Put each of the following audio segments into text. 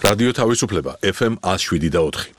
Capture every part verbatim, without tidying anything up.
რადიო თავისუფლება ეფ ემ one oh seven და four.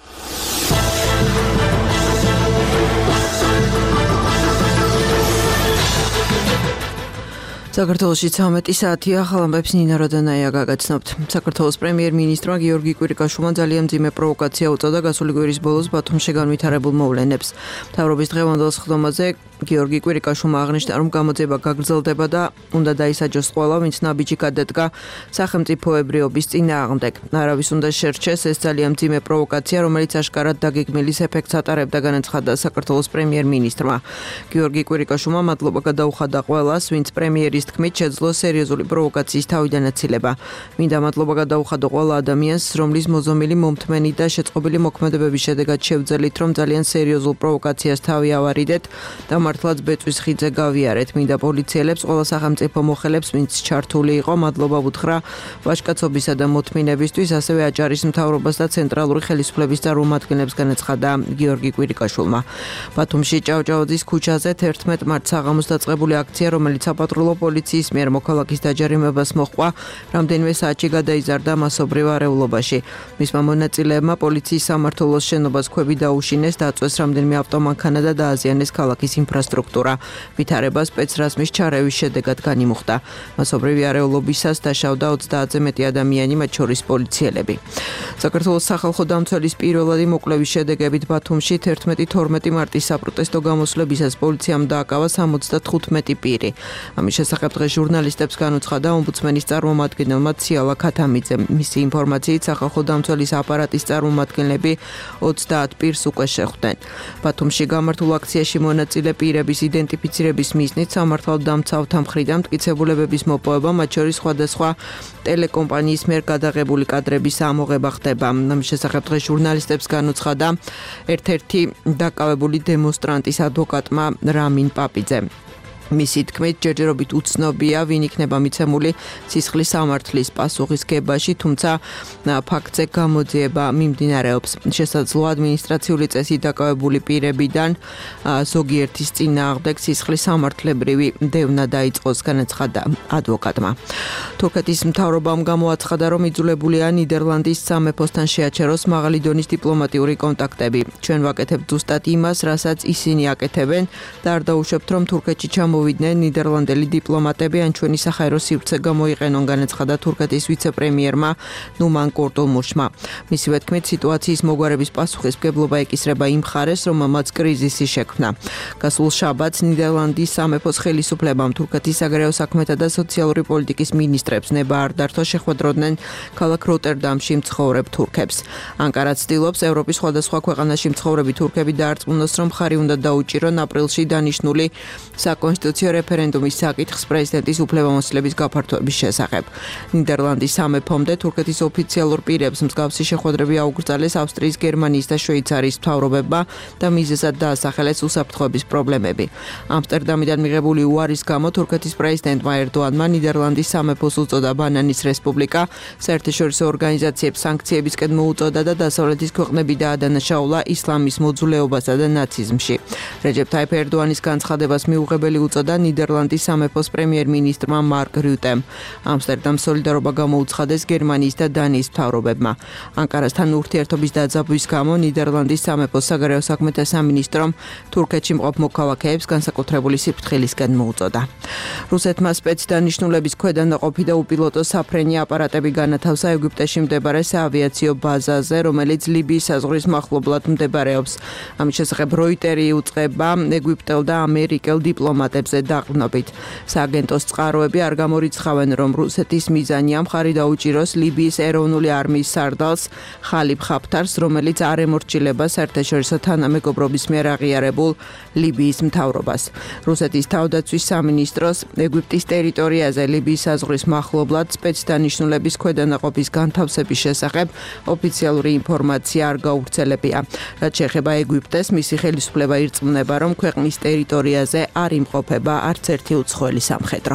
საქართველოში ცამეტი საათია, ხალხებს ნინა როდანაია გაგაცნობთ. საქართველოს პრემიერ-მინისტრმა გიორგი კვირიკაშვილმა ძალიან მძიმე პროვოკაცია უწოდა გასული კვირის ბოლოს ბათუმში განვითარებულ მოვლენებს. მთავრობის დღევანდელ სხდომაზე გიორგი კვირიკაშვილმა აღნიშნა, რომ გამოძიება გაგრძელდება და უნდა დაისაჯოს ყველა, ვინც ნაბიჯი გადადგა სახელმწიფოებრიობის წინააღმდეგ. არავის უნდა შერჩეს ეს ძალიან მძიმე პროვოკაცია, რომელიც აშკარად დაგეგმილის ეფექტს ატარებდა, განაცხადა საქართველოს პრემიერ-მინისტრმა. გიორგი კვირიკაშვილმა მადლობა გადაუხადა ყველას, ვინც პრემიერის თქმით შეძლო სერიოზული პროვოკაციის თავიდან აცილება. მინდა მადლობა გადაუხადო ყველა ადამიანს, რომლის მოზომილი მომთმენი და შეწყობილი მოქმედებების შედეგად შევძელით, რომ ძალიან სერიოზულ პროვოკაციას თავი ავარიდეთ და მართლაც ბეწვის ხიდზე გავიარეთ. მინდა პოლიციელებს, ყველა სახელმწიფო მოხელებს, ვინც ჩართული იყო, მადლობა ვუთხრა ვაჟკაცობისა და მოთმინებისთვის, ასევე აჭარის მთავრობას და ცენტრალური ხელისუფლების წარმომადგენლებს, განაცხადა გიორგი კვირიკაშვილმა. ბათუმში ჭავჭავაძის ქუჩაზე თერთმეტ მარტს საღამოს დაწყებული აქცია, რომელიც საპატრულო პოლიციის მიერ მოქალაქის დაჯერიმებას მოჰყვა, რამდენიმე საათში გადაიზარდა მასობრივ არეულობაში. მისმა მონაწილეებმა პოლიციის სამმართველოს შენობას ქვები დაუშინეს, დაწვეს რამდენიმე ავტომანქანა და დააზიანეს ქალაქის ინფრასტრუქტურა. ვითარება სპეცრაზმის ჩარევის შედეგად განიმუხტა. მასობრივი არეულობისას დაშავდა ოცდაათზე მეტი ადამიანი, მათ შორის პოლიციელები. საქართველოს სახალხო დამცველის პირველადი მოკვლევის შედეგებით ბათუმში თერთმეტი თორმეტი მარტის საპროტესტო გამოსვლებისას პოლიციამ დააკავა სამოცდათხუთმეტი პირი. ამის შესახებ დღეს ჟურნალისტებს განუცხადა ომბუდსმენის წარმომადგენელმა ციალა ქათამიძემ. მისი ინფორმაციით სახალხო დამცველის აპარატის წარმომადგენლები ოცდაათ პირს უკვე შეხვდნენ. ბათუმში გამართულ აქციაში მონაწილე პირების იდენტიფიცირების მიზნით სამართალ დამცავთა მხრიდან მტკიცებულებების მოპოვება, მათ შორის სხვადასხვა ტელეკომპანიის მიერ გადაღებული კადრების ამოღება ხდება. ამის შესახებ დღეს ჟურნალისტებს განუცხადა ერთ-ერთი დაკავებული დემონსტრანტის ადვოკატმა რამინ პაპიძემ. მისი თქმით, ჯერჯერობით უცნობია, ვინ იქნება მიცემული სისხლის სამართლის პასუხისგებაში, თუმცა ფაქტზე გამოძიება მიმდინარეობს. შესაძლოა ადმინისტრაციული წესით დაკავებული პირებიდან ზოგიერთის წინააღმდეგ სისხლის სამართლებრივი დევნა დაიწყოს, განაცხადა ადვოკატმა. თურქეთის მთავრობამ გამოაცხადა, რომ იძულებულია ნიდერლანდის სამეფოსთან შეაჩეროს მაღალი დონის დიპლომატიური კონტაქტები. ჩვენ ვაკეთებთ ზუსტად იმას, რასაც ისინი აკეთებენ და არ დაუშვებთ, რომ თურქეთში ჩამოვიდნენ ნიდერლანდელი დიპლომატები ან ჩვენი საჰაერო სივრცე გამოიყენონ, განაცხადა თურქეთის ვიცე-პრემიერმა ნუმან კურტულმუშმა. მისივე თქმით, სიტუაციის მოგვარების პასუხისმგებლობა ეკისრება იმ მხარეს, რომ მათ კრიზისი შექმნა. გასულ შაბათს ნიდერლანდის სამეფოს ხელისუფლებამ თურქეთის საგარეო საქმეთა და სოციალური პოლიტიკის მინისტრებს ნება არ დართო შეხვედროდნენ ქალაქ როტერდამში მცხოვრებ თურქებს. ანკარა ცდილობს ევროპის სხვადასხვა ქვეყანაში მცხოვრები თურქები დაარწმუნოს, რომ მხარი უნდა დაუჭირონ აპრილში დანიშნული საკონსტიტუციო რეფერენდუმის საკითხს პრეზიდენტის უფლებამოსილების გაფართოების შესახებ. ნიდერლანდის სამეფომდე თურქეთის ოფიციალურ პირებს მსგავსი შეხვედრები აუკრძალეს ავსტრიის, გერმანიის და შვეიცარიის მთავრობებმა და მიზეზად დაასახელეს უსაფრთხოების პრობლემები. ამსტერდამიდან მიღებული უარის გამო თურქეთის პრეზიდენტმა ერდოანმა ნიდერლანდის სამეფოს უწოდა ბანანის რესპუბლიკა, საერთაშორისო ორგანიზაციებს სანქციებისკენ მოუწოდა და დასავლეთის ქვეყნები დაადანაშაულა ისლამის მოძულეობასა და ნაციზმში. რეჯეპ ტაიპ ერდოანის განცხადებას მიუღებელი უწოდა ნიდერლანდის სამეფოს პრემიერ-მინისტრმა მარკ რიუტემ. ამსტერდამს სოლიდარობა გამოუცხადეს გერმანიის და დანიის მთავრობებმა. ანკარასთან ურთიერთობის დაძაბვის გამო ნიდერლანდის სამეფოს საგარეო საქმეთა სამინისტრომ თურქეთში მყოფ მოქალაქეებს განსაკუთრებული სიფრთხილისკენ მოუწოდა. რუსეთმა სპეცდანიშნულების ქვედანაყოფი და უპილოტო საფრენი აპარატები განათავსა ეგვიპტეში მდებარე საავიაციო ბაზაზე, რომელიც ლიბიის საზღვრის მახლობლად მდებარეობს. ამის შესახებ როიტერი იუწყება ეგვიპტელ და ამერიკელ დიპლომატებზე დაყრდნობით. სააგენტოს წყაროები არ გამორიცხავენ, რომ რუსეთის მიზანია მხარი დაუჭიროს ლიბიის ეროვნული არმიის სარდალს ხალიფ ხაფთარს, რომელიც არ ემორჩილება საერთაშორისო თანამეგობრობის მიერ აღიარებულ ლიბიის მთავრობას. რუსეთის თავდაცვის სამინისტროს ეგვიპტის ტერიტორიაზე ლიბიის საზღვრის მახლობლად სპეცდანიშნულების ქვედანაყოფის განთავსების შესახებ ოფიციალური ინფორმაცია არ გავრცელებია. რაც შეეხება ეგვიპტეს, მისი ხელისუფლება ირწმუნება, რომ ქვეყნის ტერიტორიაზე არ იმყოფება არც ერთი უცხოელი სამხედრო.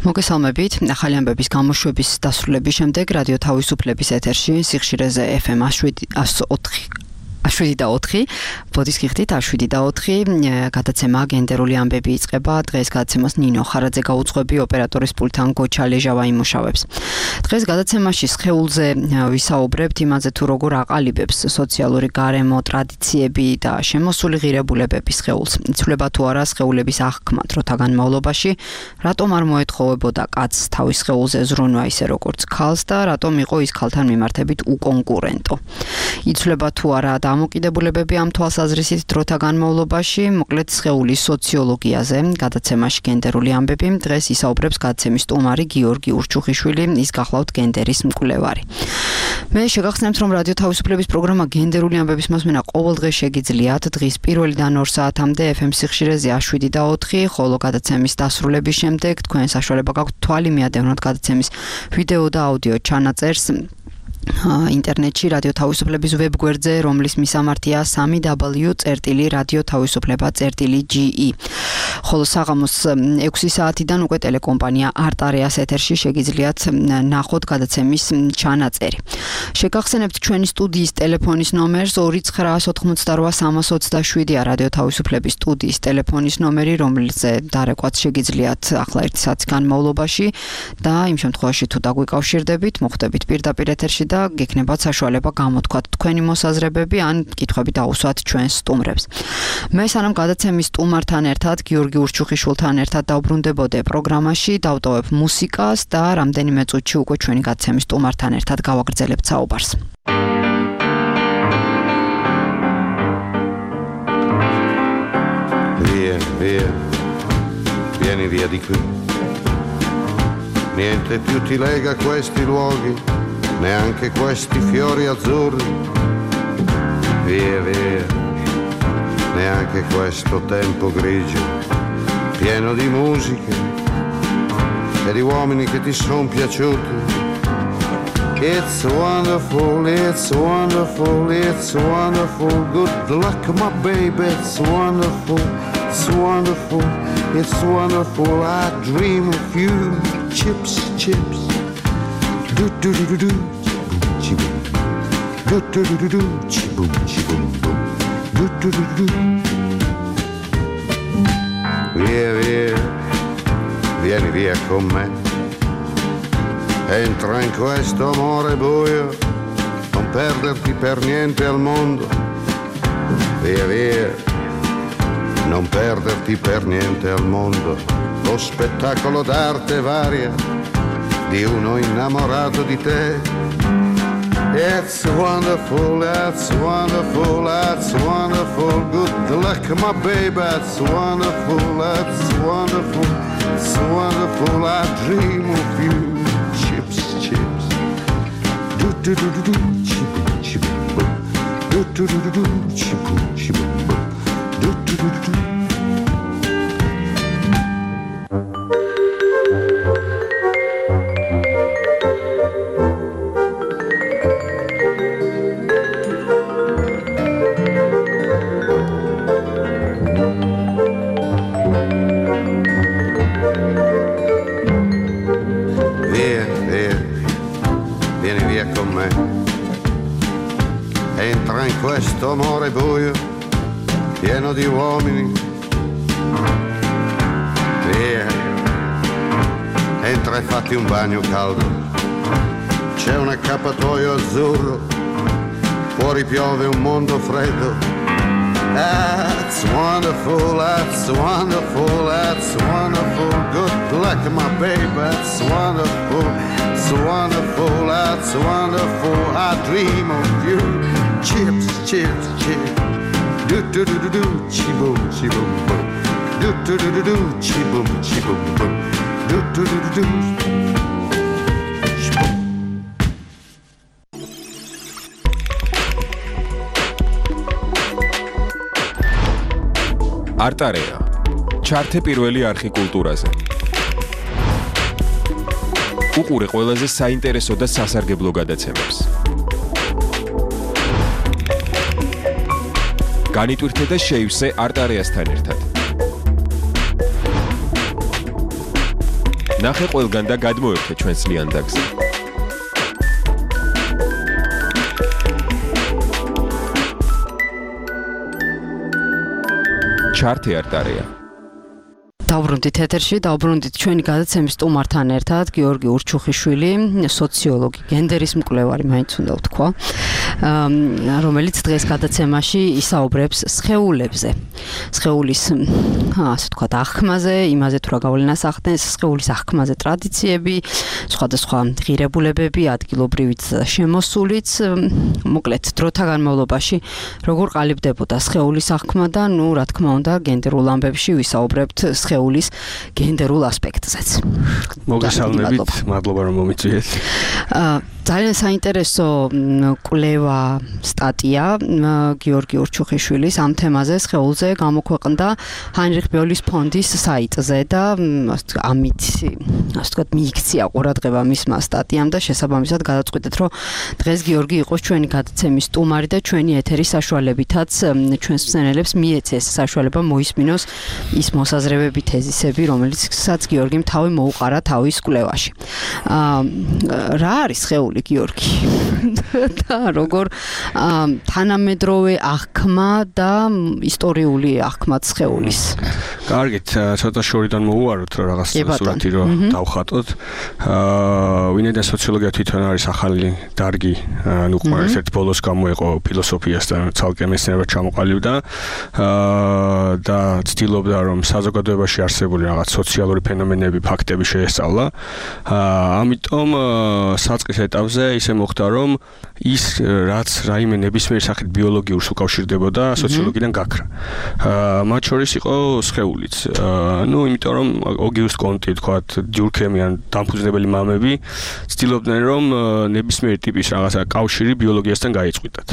მოგესალმებით. ახალი ამბების გამოშვების დასრულების შემდეგ რადიო თავისუფლების ეთერში სიხშირეზე ეფ ემ შვიდი და ოთხი, ბოდის გიხდით შვიდი და ოთხი, გადაცემა გენდერული ამბები იწყება. დღეს გადაცემას ნინო ხარაძე გაუძღვები, ოპერატორის პულტთან გოჩა ლეჟავა იმუშავებს. დღეს გადაცემაში სხეულზე ვისაუბრებთ იმაზე თუ როგორ აყალიბებს სოციალური გარემო, ტრადიციები და შემოსული ღირებულებები სხეულს. იცვლება თუ არა სხეულების აღქმა დროთა განმავლობაში, რატომ არ მოეთხოვებოდა კაცს თავის სხეულზე ზრუნვა ისე როგორც ქალს და რატომ იყო ის ქალთან მიმართებით უკონკურენტო. იცვლება თუ არა დამოკიდებულებები ამ თვალსაზრისით დროთა განმავლობაში, მოკლედ სხეულის სოციოლოგიაზე, გადაცემაში გენდერული ამბები. დღეს ისაუბრებს გადაცემის სტუმარი გიორგი ურჩუხიშვილი, ის გახლავთ გენდერის მკვლევარი. მე შეგახსენებთ, რომ რადიო თავისუფლების პროგრამა გენდერული ამბების მოსმენა ყოველდღე შეგიძლიათ დღის პირველიდან ორ საათამდე ეფ ემ სიხშირეზე შვიდი და ოთხი, ხოლო გადაცემის დასრულების შემდეგ თქვენ საშუალება გაქვთ თვალი მიადევნოთ გადაცემის ვიდეო და აუდიო ჩანაწერს ინტერნეტში რადიო თავისუფლების ვებგვერდზე, რომლის მისამართია სამი დაბლიუ წერტილი რადიო თავისუფლება წერტილი ჯი ი. ხოლო საღამოს ექვსი საათიდან უკვე ტელეკომპანია არტარეას ეთერში შეგიძლიათ ნახოთ გადაცემის ჩანაწერი. შეგახსენებთ ჩვენი სტუდიის ტელეფონის ნომერს ორი ცხრა ოთხმოცდარვა სამას ოცდაშვიდია რადიო თავისუფლების სტუდიის ტელეფონის ნომერი, რომელზე დარეკვაც შეგიძლიათ ახლა ერთი საათის განმავლობაში და იმ შემთხვევაში თუ დაგვიკავშირდებით, მოხვდებით პირდაპირ ეთერში და გექნებათ საშუალება გამოთქვათ თქვენი მოსაზრებები ან კითხვები დაუსვათ ჩვენს სტუმრებს. მე სანამ გადაცემის სტუმართან ერთად გიორგი ურჩუხიშვილთან ერთად დავბრუნდებოდე პროგრამაში, დავტოვებ მუსიკას და რამდენიმე წუთში უკვე ჩვენი გადაცემის სტუმართან ერთად გავაგრძელებთ საუბარს. Via, via, vieni via di qui. Niente più ti lega a questi luoghi, neanche questi fiori azzurri. Via, via, neanche questo tempo grigio, pieno di musiche e di uomini che ti son piaciuti. It's wonderful, it's wonderful, it's wonderful. Good luck, my baby, it's wonderful, it's wonderful, it's wonderful. I dream of you, chips, chips. Do do do do do, chi-boom, do do do do do, chi-boom, chi-boom, boom, do do do do. Via, via, vieni via con me. Entra in questo amore buio, non perderti per niente al mondo. Via, via, non perderti per niente al mondo. Lo spettacolo d'arte varia di uno innamorato di te. It's wonderful, it's wonderful, it's wonderful. Good luck, my baby, it's wonderful, it's wonderful, it's wonderful. I dream of you, chips, chips. Do do do do do, chip, chip, boom. Do do do do do, chip, chip, boom. Do do do do do. Questo amore buio, pieno di uomini. Via, entra e fatti un bagno caldo. C'è un accappatoio azzurro, fuori piove un mondo freddo. That's wonderful, that's wonderful, that's wonderful. Good luck, my baby, that's wonderful, it's wonderful, that's wonderful. I dream of you. Chips, chips, chips. Do do do do do, chi boom, chi boom boom. Do do do do do, chi boom, chi boom boom. Do do do do do. არტარეა. ჩართე პირველი არხი კულტურაზე. უყურე ყველაზე საინტერესო და სასარგებლო გადაცემებს. განიტვირთე და შეივსე არტარეასთან ერთად. ნახე ყველგან და გადმოერთე ჩვენს ლიანდაგზე. ჩარტი არტარია. დავბრუნდით ეთერში, დავბრუნდით ჩვენი გადაცემის სტუმართან ერთად, გიორგი ურჩუხიშვილი, სოციოლოგი, გენდერის მკვლევარი, მაინც უნდა ვთქვა, რომელიც დღეს გადაცემაში ისაუბრებს სხეულებზე. სხეულის, ასე ვთქვათ, აღქმაზე, იმაზე თუ რა გავლენას ახდენს, სხეულის აღქმაზე ტრადიციები, სხვადასხვა ღირებულებები, ადგილობრივიც და შემოსულიც, მოკლედ, დროთა განმავლობაში როგორ ყალიბდებოდა სხეულის აღქმა და, ნუ, რა თქმა უნდა, გენდერულ ამბებში ვისაუბრებთ სხეულის გენდერულ ასპექტზეც. მოგესალმებით, მადლობა რომ მომიწვიეთ. ძალიან საინტერესო კვლევა სტატია გიორგი ურჩუხიშვილის ამ თემაზე სხეულზე გამოქვეყნდა ჰაინრიხ ბოლის ფონდის საიტზე და ამით ასე ვთქვათ მიიქცია ყურადღება მისმა სტატიამ და შესაბამისად გადაწყვიტეთ რომ დღეს გიორგი იყოს ჩვენი გადაცემის სტუმარი და ჩვენი ეთერის საშუალებითაც ჩვენს მსმენელებს მიეცეს საშუალება მოისმინოს ის მოსაზრებები თეზისები რომელიცაც გიორგიმ თავი მოუყარა თავის კვლევაში. რა არის სხეული გიორგი და როგორ თანამედროვე აღქმა და ისტორიული აღქმაც სხეულის. კარგით, ცოტა შორიდან მოუვაროთ რომ რაღაც სურათი რომ დავხატოთ. ვინაიდან სოციოლოგია თვითონ არის ახალი დარგი, ანუ ერთ ბოლოს გამოიყო ფილოსოფიასთან ცალკე მეცნიერებად ჩამოყალიბდა და ცდილობდა რომ საზოგადოებაში არსებული რაღაც სოციალური ფენომენები, ფაქტები შეესწავლა. ამიტომ საწყის ეტაპზე ისე მოხდა რომ ის რაც რაიმე ნებისმიერ სახით ბიოლოგიურს უკავშირდებოდა სოციოლოგიდან გაქრა. მათ შორის იყო სხეულიც. ნუ იმიტომ რომ ოგიუსტ კონტი თქვათ დიურქემი ან დამფუძნებელი მამები ცდილობდნენ რომ ნებისმიერი ტიპის რაღაცა კავშირი ბიოლოგიასთან გაიწყვიტათ.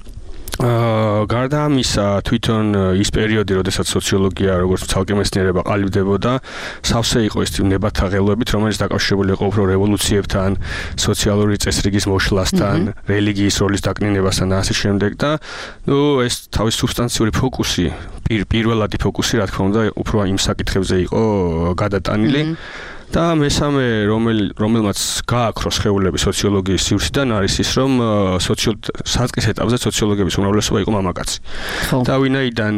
აა გარდა ამისა თვითონ ის პერიოდი, როდესაც სოციოლოგია როგორც ცალკე მეცნიერება ყალიბდებოდა, სავსე იყო ის ნებათა ღელვებით, რომელიც დაკავშირებული იყო უფრო რევოლუციებთან, სოციალური წესრიგის მოშლასთან, რელიგიის როლის დაკნინებასთან და ასე შემდეგ და ნუ ეს თავის სუბსტანციური ფოკუსი, პირველადი ფოკუსი, რა თქმა უნდა, უფრო იმ საკითხებზე იყო გადატანილი. და მესამე რომელმაც გააქროს სხეულები სოციოლოგიის სივრციდან არის ის რომ საწყის ეტაპზე სოციოლოგების უმრავლესობა იყო მამაკაცი. და ვინაიდან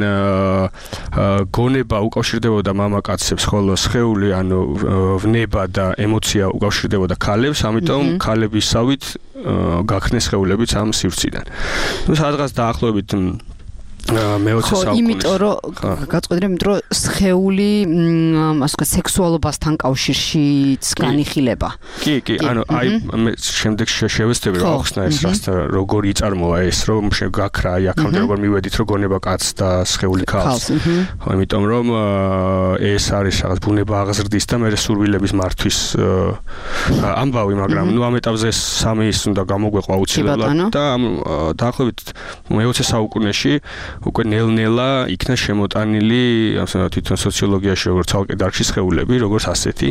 გონება უკავშირდებოდა მამაკაცებს, ხოლო სხეული ანუ ვნება და ემოცია უკავშირდებოდა ქალებს, ამიტომ ქალებისავით გაქნეს სხეულებიც ამ სივრციდან. ნუ სადღაც დაახლოებით მეოცე საუკუნის. იმიტომ რომ გაწყვეტილი, იმიტომ რომ სხეული ასე ვთქვათ სექსუალობასთან კავშირშიც განიხილება. კი, კი, ანუ აი მე შემდეგ შევეცდები რომ ახსნა ეს რასთან როგორ იწარმოა ეს რომ გაქრა აი აქამდე როგორ მივედით რომ გონება კაცს და სხეული ქალს. იმიტომ რომ ეს არის რაღაც ბუნება აღზრდის და მე სურვილების მართვის ამბავი, მაგრამ ნუ ამ ეტაპზე სამი ის უნდა გამოგვეყვა აუცილებლად და დაახლოებით მეოცე საუკუნეში უკვე ნელ-ნელა იქნა შემოტანილი ასე თვითონ სოციოლოგიაში როგორც ცალკე დარგში სხეულები, როგორც ასეთი.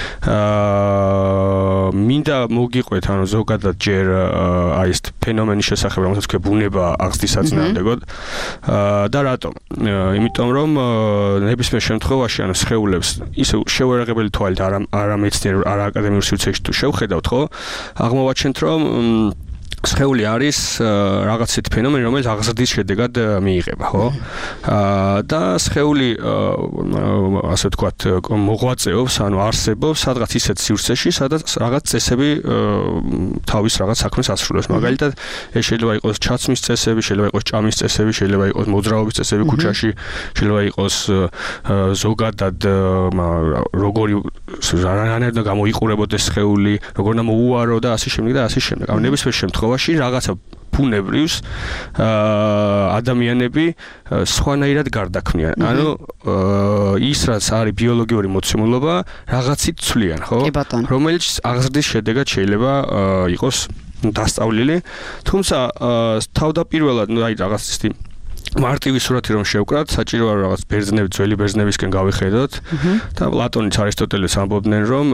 აა მინდა მოგიყვეთ ანუ ზოგადად ჯერ აი ეს ფენომენის შესახებ, რომელსაც ქვია ბუნება აღზრდის საწინააღმდეგოდ. აა და რატომ? იმიტომ რომ ნებისმიერ შემთხვევაში ანუ სხეულებს ისე შეუერაღებელი თვალით არა არა მეცნიერ არა აკადემიურ სივრცეში თუ შევხედავთ, ხო? აღმოვაჩენთ რომ სხეული არის რაღაც ისეთი ფენომენი, რომელიც აღზრდის შედეგად მიიღება, ხო? და სხეული ასე ვთქვათ, მოღვაწეობს, ანუ არსებობს სადღაც ისეთ სივრცეში, სადაც რაღაც წესები თავის რაღაც საქმეს ასრულებს. მაგალითად, ეს შეიძლება იყოს ჩაცმის წესები, შეიძლება იყოს ჭამის წესები, შეიძლება იყოს მოძრაობის წესები ქუჩაში, შეიძლება იყოს ზოგადად როგორი რანაირად გამოიყურებოდეს სხეული, როგორ უნდა მოუარო და ასე შემდეგ და ასე შემდეგ. ამ ნებისმიერ შემთხვევაში რაღაცა ბუნებრივს ადამიანები სხვანაირად გარდაქმნიან. ანუ ის რაც არის ბიოლოგიური მოცემულობა, რაღაცით ცვლიან, ხო? რომელიც აღზრდის შედეგად შეიძლება იყოს დასწავლილი. თუმცა თავდაპირველად, ну, აი რაღაც ისეთი მარტივი სურათი რომ შევკრათ, საჭიროა რაღაც ბერძნები, ძველი ბერძნებისკენ გავიხედოთ და პლატონიც არისტოტელეც ამბობდნენ რომ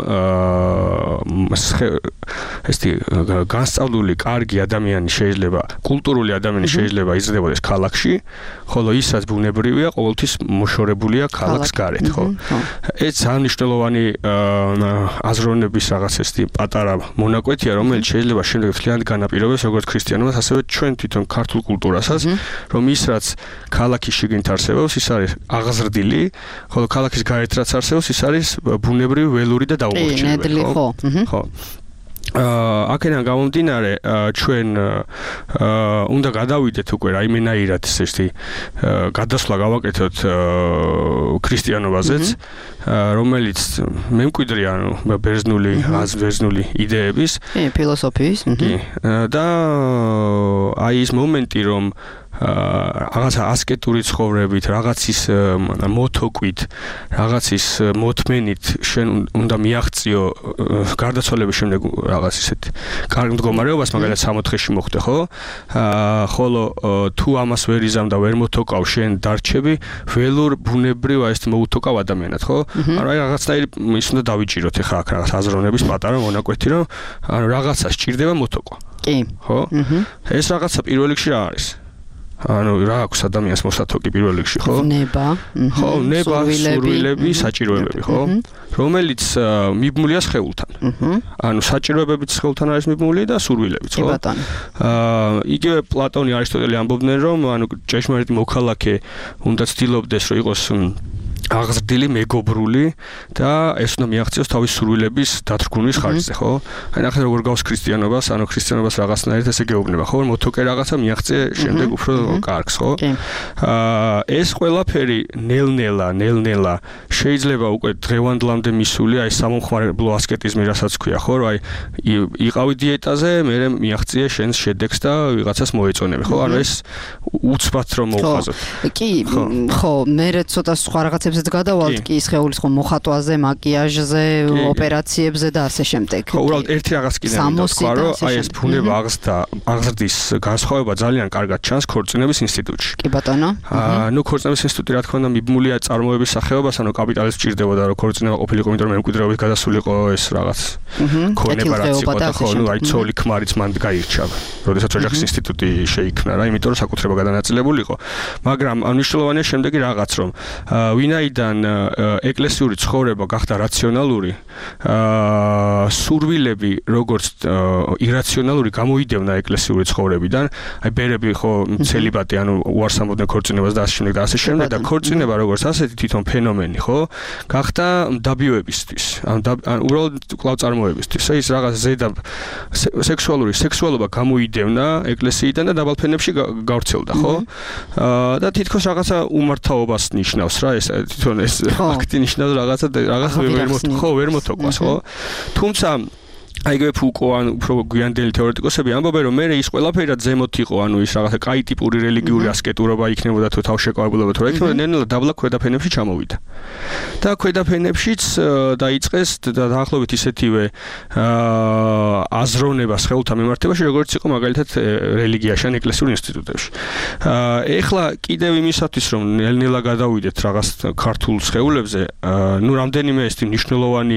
ესეთი განსწავლული, კარგი ადამიანი შეიძლება, კულტურული ადამიანი შეიძლება იზრდებოდეს ქალაქში, ხოლო ის რაც ბუნებრივია, ყოველთვის მოშორებულია ქალაქს გარეთ, ხო? ეს ძალიან მნიშვნელოვანი აზროვნების რაღაც ესეთი პატარა მონაკვეთია, რომელიც შეიძლება შემდეგ მთლიანად განაპირობოს როგორც ქრისტიანობას, ასევე ჩვენ თვითონ ქართულ კულტურასაც, რომ ის რაც ქალაქის შიგნით არსებობს, ის არის აღზრდილი, ხოლო ქალაქის გარეთ რაც არსებობს, ის არის ბუნებრივი, ველური და დაუღრჩილებელი, ხო? ხო. აქედან გამომდინარე, ჩვენ უნდა გადავიდეთ უკვე რაიმენაირად ესეთი გადასვლა გავაკეთოთ ქრისტიანობაზეც, რომელიც მემკვიდრე ანუ ბერძნული, ბერძნული იდეების, ფილოსოფიის, და აი ის მომენტი, რომ რაღაცა ასკეტური ცხოვრებით, რაღაცის მოთოკვით, რაღაცის მოთმენით შენ უნდა მიაღწიო გარდაცვალების შემდეგ რაღაც ისეთ კარგ მდგომარეობას, მაგალითად სამოთხეში მოხვდე, ხო? ხოლო თუ ამას ვერ იზამ და ვერ მოთოკავ შენ დარჩები ველურ ბუნებრივ ეს მოუთოკავ ადამიანად, ხო? ანუ აი რაღაცნაირი ის უნდა დავიჭიროთ ახლა აქ რაღაც აზროვნების პატარა მონაკვეთი, რომ ანუ რაღაცა სჭირდება მოთოკვა. კი. ხო? ეს რაღაცა პირველ რიგში რა არის? ანუ რა აქვს ადამიანს მოსათოკი პირველ რიგში, ხო? ნება, ხო, ნება, სურვილები, საჭიროებები, ხო? რომელიც მიბმულია სხეულთან. ანუ საჭიროებებიც სხეულთან არის მიბმული და სურვილებიც, ხო? კი ბატონო. აა იგივე პლატონი, არისტოტელე ამბობდნენ, რომ ანუ ჭეშმარიტი მოქალაქე უნდა ცდილობდეს, რომ იყოს აღზრდილი, მეგობრული და ეს უნდა მიაღწიოს თავის სურვილების დათრგუნის ხარჯზე, ხო? აი ნახეთ როგორ გავს ქრისტიანობას, ანუ ქრისტიანობას რაღაცნაირად ესე გეუბნება, ხო? მოთოკე რაღაცა მიაღწიე შემდეგ უფრო კარგს, ხო? აა ეს ყველაფერი ნელ-ნელა, ნელ-ნელა შეიძლება უკვე დღევანდლამდე მისული, აი სამომხმარებლო ასკეტიზმი, რასაც ქვია, ხო? რომ აი იყავი დიეტაზე, მერე მიაღწიე შენს შედეგს და ვიღაცას მოეწონები, ხო? ანუ ეს უცბად რომ მოვხაზოთ. კი, ხო, მერე ცოტა სხვა რაღაცებზეც გადავალთ კი სხეულის ხო მოხატვაზე, მაკიაჟზე, ოპერაციებზე და ასე შემდეგ. ხო, უბრალოდ ერთი რაღაც კიდე მინდა თქვა, რომ აი ეს ბუნება აღზრდა, აღზრდის განსხვავება ძალიან კარგად ჩანს ქორწინების ინსტიტუტში. კი ბატონო. აა ნუ ქორწინების ინსტიტუტი რა თქმა უნდა მიბმულია წარმოების სახეობას, ანუ კაპიტალს სჭირდებოდა რომ ქორწინება ყოფილიყო, იმიტომ რომ მემკვიდრეობით გადასულიყო ეს რაღაც ქონება რაც იყო და ხო, ნუ აი ცოლი ქმარიც მანდ გაირჩა. როდესაც ოჯახის ინსტიტუტი შეიქმნა რა, იმიტომ რომ საკუთრება გადანაწილებული იყო. მაგრამ მნიშვნელოვანია შემდეგი რაღაც, რომ ვინაიდან ეკლესიური ცხოვრება გახდა რაციონალური, აა სურვილები როგორც ირაციონალური გამოიდევნა ეკლესიური ცხოვრებიდან, აი ბერები ხო ცელიბატი, ანუ უარს ამბობდნენ ქორწინებას და ასე შემდეგ და ასე შემდეგ და ქორწინება როგორც ასეთი თვითონ ფენომენი, ხო, გახდა დაბიოებისთვის, ანუ უბრალოდ კვლავ წარმოებისთვის. ის რაღაც ზედა სექსუალური სექსუალობა გამოიდევნა ეკლესიიდან და დაბალფენებში გავრცელდა, ხო? აა და თითქოს რაღაცა უმართავობას ნიშნავს რა ეს თვითონ ეს ფაქტი ნიშნავს რაღაცა რაღაც ვერ ხო ვერ მოთოკვას, ხო? თუმცა აიგივე ფუკო ან უფრო გვიანდელი თეორეტიკოსები ამბობენ რომ მე ის ყველაფერი რაც ზემოთ იყო, ანუ ის რაღაცა კაი ტიპური რელიგიური ასკეტურობა იქნებოდა თუ თავშეკავებულობა თუ რა იქნებოდა, ნელ-ნელა დაბლა ქვედაფენებში ჩამოვიდა. და ქვედაფენებშიც დაიწყეს და დაახლოებით ისეთივე აა აზროვნება სხეულთა მიმართებაში, როგორც იყო მაგალითად რელიგიაში ან ეკლესიურ ინსტიტუტებში. აა ეხლა კიდევ იმისათვის რომ ნელ-ნელა გადავიდეთ რაღაც ქართულ სხეულებზე, ნუ რამდენიმე ეს მნიშვნელოვანი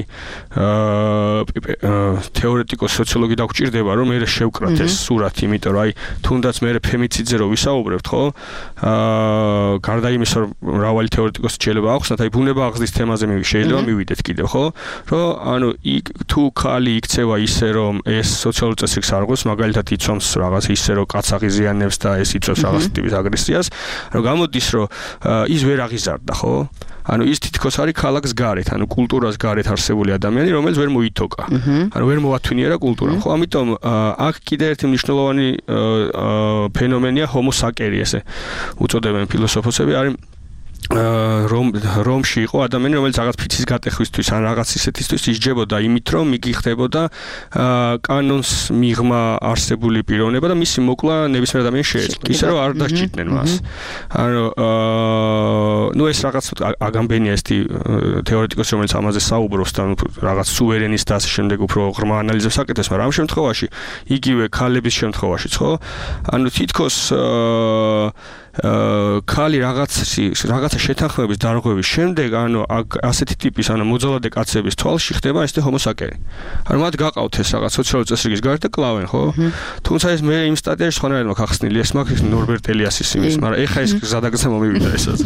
აა თეორეტიკოს სოციოლოგი დაგვჭირდება, რომ მე შევკრათ ეს სურათი, იმიტომ რომ აი თუნდაც მე ფემიციდზე რო ვისაუბრებთ, ხო? აა გარდა იმისა, რომ მრავალი თეორეტიკოსი შეიძლება ახსნათ, აი ბუნება აღზრდის თემაზე მე შეიძლება მივიდეთ კიდევ, ხო? რომ ანუ იქ თუ ხალი იქცევა ისე, რომ ეს სოციალურ წესრიგს არღვევს, მაგალითად იცვამს რაღაც ისე, რომ კაც აღიზიანებს და ეს იწვევს რაღაც ტიპის აგრესიას, რომ გამოდის, რომ ის ვერ აღიზარდა, ხო? ანუ ის თითქოს არის ქალაქს გარეთ, ანუ კულტურას გარეთ არსებული ადამიანი, რომელიც ვერ მოითოკა. ანუ ვერ მოათვინიერა კულტურამ, ხო? ამიტომ აქ კიდე ერთი მნიშვნელოვანი ფენომენია ჰომოსაკერი, ესე უწოდებენ ფილოსოფოსები, არის რომ რომში იყო ადამიანი, რომელიც რაღაც ფიცის გატეხვისთვის ან რაღაც ისეთისთვის ისჯებოდა იმით, რომ იგი ხდებოდა კანონს მიღმა არსებული პიროვნება და მისი მოკლა ნებისმიერ ადამიანს შეეძლო. ისე რომ არ დასჭირდნენ მას. ანუ ნუ ეს რაღაც აგამბენია ესეთი თეორეტიკოსი, რომელიც ამაზე საუბრობს და რაღაც სუვერენის და ასე შემდეგ უფრო ღრმა ანალიზებს აკეთებს, მაგრამ ამ შემთხვევაში იგივე ქალების შემთხვევაშიც, ხო? ანუ თითქოს აა ქალი რაღაცი რაღაცა შეთანხმების დარღვევის შემდეგ, ანუ ასეთი ტიპის, ანუ მოძალადე კაცების თვალში ხდება ესეთი ჰომოსაკერი. ანუ მათ გაყავთ ეს რაღაც სოციალური წესრიგის გარეთ და კლავენ, ხო? თუმცა ეს მე იმ სტატიაში სხვანაირად მაქვს ახსნილი, ეს მაქვს ნორბერტ ელიასის იმის, მაგრამ ეხა ეს ზადაგზა მომივიდა ეს აზრი.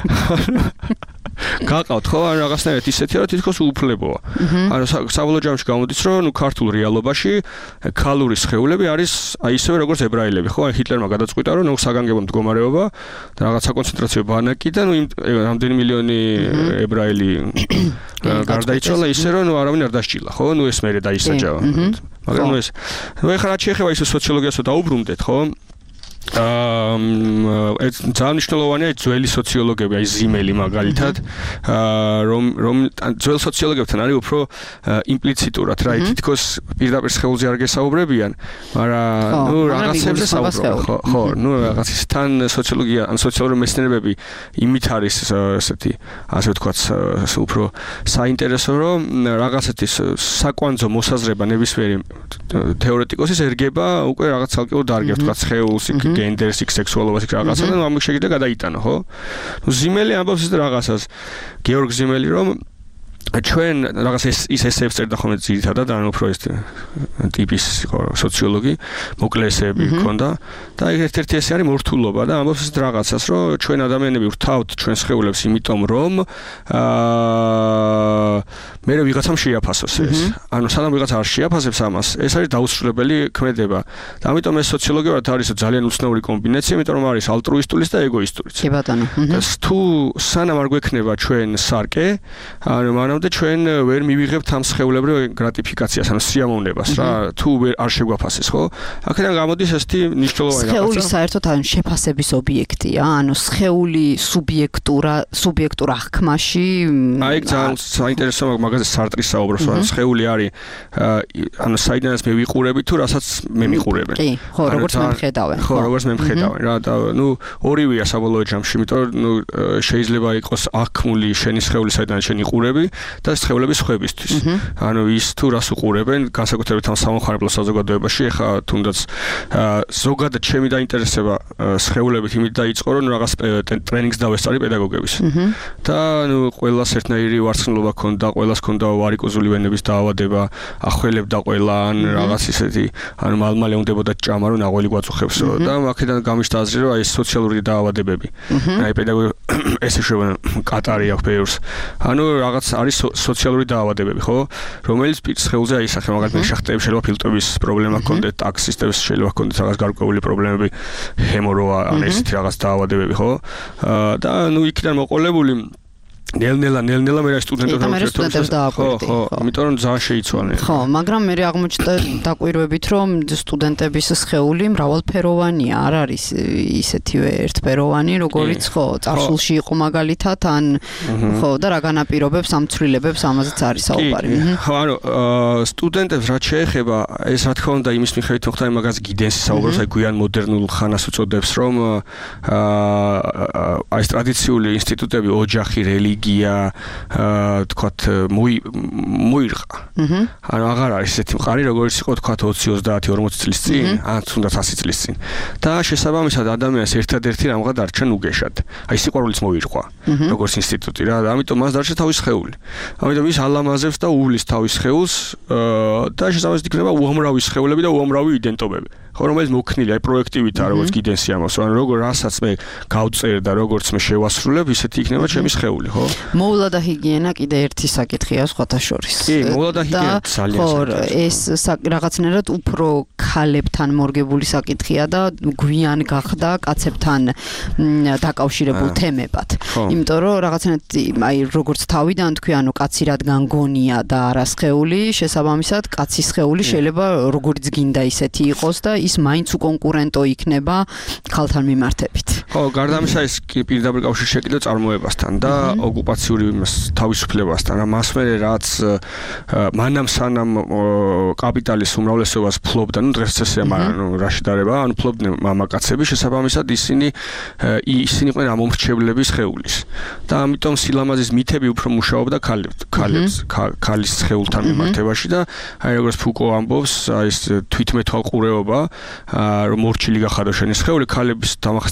გაყავთ ხო ან რაღაცნაირად ისეთი რა თითქოს უუფლებოა. ანუ საბოლოო ჯამში გამოდის რომ ნუ ქართულ რეალობაში ქალური სხეულები არის აი ისევე როგორც ებრაელები ხო? აი ჰიტლერმა გადაწყვიტა რომ ნუ საგანგებო მდგომარეობა და რაღაც საკონცენტრაციო ბანაკი და ნუ იმ რამდენი მილიონი ებრაელი გარდაიცვალა ისე რომ ნუ არავინ არ დასჭილა ხო? ნუ ეს მერე დაისაჯა. მაგრამ ნუ ეს ნუ ეხლა რაც შეეხება ის სოციოლოგიასო დაუბრუნდეთ ხო? აა ეს ძალიან მნიშვნელოვანია ძველი სოციოლოგები, აი ზიმელი მაგალითად, აა რომ რომ ძველ სოციოლოგებთან არის უფრო იმპლიციტურად, რა თითქოს პირდაპირ სხეულზე არ გესაუბრებიან, მაგრამ ნუ რაღაცებზე საუბრობენ, ხო, ხო, ნუ რაღაცისთან სოციოლოგია, ან სოციალური მეცნიერებები იმით არის ესეთი, ასე ვთქვათ, უფრო საინტერესო, რომ რაღაცეთი საკვანძო მოსაზრება ნებისმიერი თეორეტიკოსის ერგება უკვე რაღაც ცალკეულ დარგებს, ვთქვათ, სხეულს გენდერს, სექსუალობას, რაღაცა და ამ შეიძლება გადაიტანო, ხო? ნუ ზიმელი ამბობს ეს რაღაცას. გეორგ ზიმელი რომ ჩვენ რაღაც ეს ის ესეებს წერდა ხოლმე ძირითადად, ანუ უფრო ეს ტიპის სოციოლოგი, მოკლე ესეები ჰქონდა და ერთ-ერთი ესე არის მორთულობა და ამბობს ეს რაღაცას, რომ ჩვენ ადამიანები ვრთავთ ჩვენ სხეულებს იმიტომ, რომ აა მე ვიღაცამ შეაფასოს ეს. ანუ სანამ ვიღაცა არ შეაფასებს ამას, ეს არის დაუსრულებელი ქმედება. და ამიტომ ეს სოციოლოგიურად არის ძალიან უცნაური კომბინაცია, იმიტომ რომ არის ალტრუისტულის და ეგოისტურიც. კი ბატონო. და თუ სანამ არ გვექნება ჩვენ სარკე, ანუ მანამდე ჩვენ ვერ მივიღებთ ამ სხეულებრივ გრატიფიკაციას, ანუ სიამოვნებას რა, თუ ვერ არ შეგვაფასეს, ხო? აქედან გამოდის ესეთი მნიშვნელოვანი რაღაცა. სხეული საერთოდ ან შეფასების ობიექტია, ანუ სხეული სუბიექტურა, სუბიექტურ აღქმაში. აი ძალიან საინტერესო მაგაზე სარტრი საუბრობს, რომ სხეული არის ანუ საიდანაც მე ვიყურები თუ რასაც მე მიყურებენ. კი, ხო, როგორც მე მხედავენ. ხო, როგორც მე მხედავენ რა და ნუ ორივეა საბოლოო ჯამში, იმიტომ რომ ნუ შეიძლება იყოს აღქმული შენი სხეული საიდან შენ იყურები და სხეულების ხვებისთვის. ანუ ის თუ რას უყურებენ, განსაკუთრებით ამ სამოხარებლო საზოგადოებაში, ეხა თუნდაც ზოგადად ჩემი დაინტერესება სხეულებით იმით დაიწყო, რომ რაღაც ტრენინგს დავესწარი პედაგოგების. და ნუ ყველას ერთნაირი ვარცხნილობა ქონდა, ყველას ქონდა ვარიკოზული ვენების დაავადება, ახველებდა ყველა ან რაღაც ისეთი, ანუ მალმალე უნდებოდა ჭამა, რომ ნაღველი გვაწუხებსო და აქედან გამიშთა აზრი, რომ აი სოციალური დაავადებები. აი პედაგოგი ესე შევა კატარი აქვს ბევრს. ანუ რაღაც არის სოციალური დაავადებები, ხო? რომელიც სხეულზე აისახება, მაგალითად შახტეებს შეიძლება ფილტვების პრობლემა ჰქონდეთ, ტაქსისტებს შეიძლება ჰქონდეთ რაღაც გარკვეული პრობლემები, ჰემოროა, ან ესეთი რაღაც დაავადებები, ხო? და ნუ იქიდან მოყოლებული ნელ-ნელა, ნელ-ნელა მე რა სტუდენტებთან ვერთობ დააკვირდი. ხო, ხო, იმიტომ რომ ძალიან შეიცვალე. ხო, მაგრამ მე აღმოჩნდა დაკვირვებით, რომ სტუდენტების სხეული მრავალფეროვანია, არ არის ისეთივე ერთფეროვანი, როგორიც ხო, წარსულში იყო მაგალითად, ან ხო, და რა განაპირობებს ამ ცვლილებებს ამაზეც არის საუბარი. ხო, ანუ სტუდენტებს რაც შეეხება, ეს რა თქმა უნდა იმის მიხედვით მოხდა მაგაზე გიდენსი საუბრობს, აი გვიან მოდერნულ ხანას უწოდებს, რომ აი ეს ტრადიციული ინსტიტუტები, ოჯახი, რელიგია გია თქვათ მოირყა. ანუ აღარ არის ესეთი მყარი, როგორც იყო თქვათ ოცი, ოცდაათი, ორმოცი წლის წინ, ან თუნდაც ასი წლის წინ. და შესაბამისად ადამიანს ერთადერთი რამღა დარჩა უგეშად. აი სიყვარულიც მოირყვა, როგორც ინსტიტუტი რა, და ამიტომ მას დარჩა თავის სხეული. ამიტომ ის ალამაზებს და უვლის თავის სხეულს და შესაბამისად იქნება უამრავი სხეულები და უამრავი იდენტობები. ხო, რომელიც მოქნილი აი პროექტივითაა, როგორც გიდენსი ამას, ანუ როგორ რასაც მე გავწერ და როგორც მე შევასრულებ, ისეთი იქნება ჩემი სხეული, ხო? მოვლა და ჰიგიენა კიდე ერთი საკითხია სხვათა შორის. კი, მოვლა და ჰიგიენა ძალიან ხო, ეს რაღაცნაირად უფრო ქალებთან მორგებული საკითხია და გვიან გახდა კაცებთან დაკავშირებულ თემებად. იმიტომ რომ რაღაცნაირად აი როგორც თავიდან თქვი, ანუ კაცი რადგან გონია და არა სხეული, შესაბამისად კაცის სხეული შეიძლება როგორც გინდა ისეთი იყოს და ის მაინც უკონკურენტო იქნება ქალთან მიმართებით. ხო, გარდა ამისა ის პირდაპირ კავშირში შეკიდა წარმოებასთან და ოკუპაციური თავისუფლებასთან. რა მას მერე რაც მანამ სანამ კაპიტალის უმრავლესობას ფლობდა, ну დღეს წესია, მაგრამ რაში დარება, ანუ ფლობდნენ მამაკაცები, შესაბამისად ისინი ისინი იყვნენ ამომრჩევლები სხეულის. და ამიტომ სილამაზის მითები უფრო მუშაობდა ქალებს, ქალის სხეულთან მიმართებაში და აი როგორც ფუკო ამბობს, აი ეს თვითმეთვალყურეობა, რომ მორჩილი გახადო შენი სხეული, ქალების დამახასიათებელი უფრო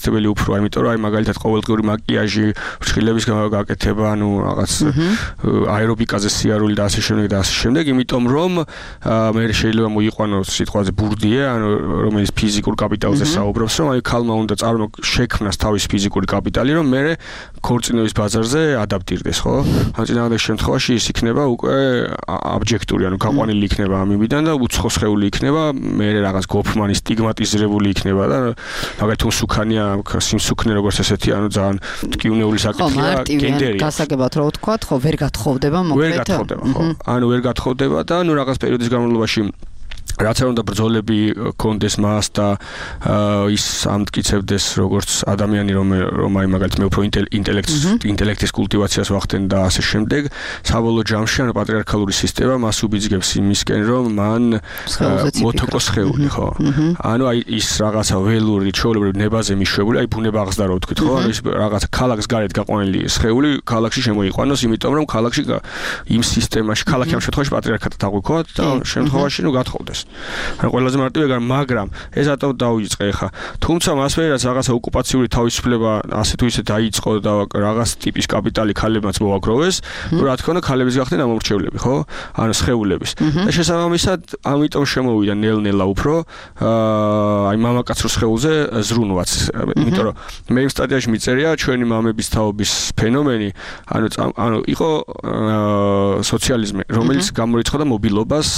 უფრო, იმიტომ რომ აი მაგალითად ყოველდღიური მაკიაჟი, ფრჩხილების გაკეთება, ანუ რაღაც აერობიკაზე სიარული და ასე შემდეგ და ასე შემდეგ, იმიტომ რომ მე შეიძლება მოიყვანოს სიტყვაზე ბურდიე, ანუ რომელიც ფიზიკურ კაპიტალზე საუბრობს, რომ აი ქალმა უნდა წარმო შექმნას თავის ფიზიკური კაპიტალი, რომ მე ქორწინების ბაზარზე ადაპტირდეს, ხო? ამ წინააღმდეგ შემთხვევაში ის იქნება უკვე აბჯექტური, ანუ გაყვანილი იქნება ამ იმიდან და უცხო სხეული იქნება, მე რაღაც გოფმანი სტიგმატიზირებული იქნება და მაგალითად მსუქანია, სიმსუქნე როგორც ესეთი, ანუ ძალიან ტკივნეული საკითხია, გენდერია. გასაგებად რო ვთქვათ, ხო, ვერ გათხოვდება მოკლედ. ვერ გათხოვდება, ხო. ანუ ვერ გათხოვდება და ანუ რაღაც პერიოდის განმავლობაში რაც არ უნდა ბრძოლები კონდეს მას და ის ამტკიცებდეს როგორც ადამიანი რომ რომ აი მაგალითად მე უფრო ინტელექტს ინტელექტის კულტივაციას ვახდენ და ასე შემდეგ საბოლოო ჯამში ანუ პატრიარქალური სისტემა მას უბიძგებს იმისკენ რომ მან მოტოკოს ხეული ხო ანუ აი ის რაღაცა ველური ჩვეულებრივ ნებაზე მიშვებული აი ბუნება აღზდა რო ვთქვით ხო ანუ ის რაღაცა ქალაქს გარეთ გაყვანილი სხეული ქალაქში შემოიყვანოს იმიტომ რომ ქალაქში იმ სისტემაში ქალაქი ამ შემთხვევაში პატრიარქატად აღვიქვა და შემთხვევაში ნუ გათხოვდეს ანუ ყველაზე მარტივია, მაგრამ ეს ატომ დაუიწყე ხა. თუმცა მასვე რაც რაღაცა ოკუპაციური თავისუფლება ასე თუ ისე დაიწყო და რაღაც ტიპის კაპიტალი ქალებმაც მოაგროვეს, რა თქმა უნდა, ქალების გახდნენ ამომრჩევლები, ხო? ანუ სხეულების. და შესაბამისად, ამიტომ შემოვიდა ნელ-ნელა უფრო აი მამაკაცურ სხეულზე ზრუნვაც. იმიტომ რომ მე იმ სტატიაში მიწერია ჩვენი მამების თაობის ფენომენი, ანუ ანუ იყო სოციალიზმი, რომელიც გამორიცხავდა მობილობას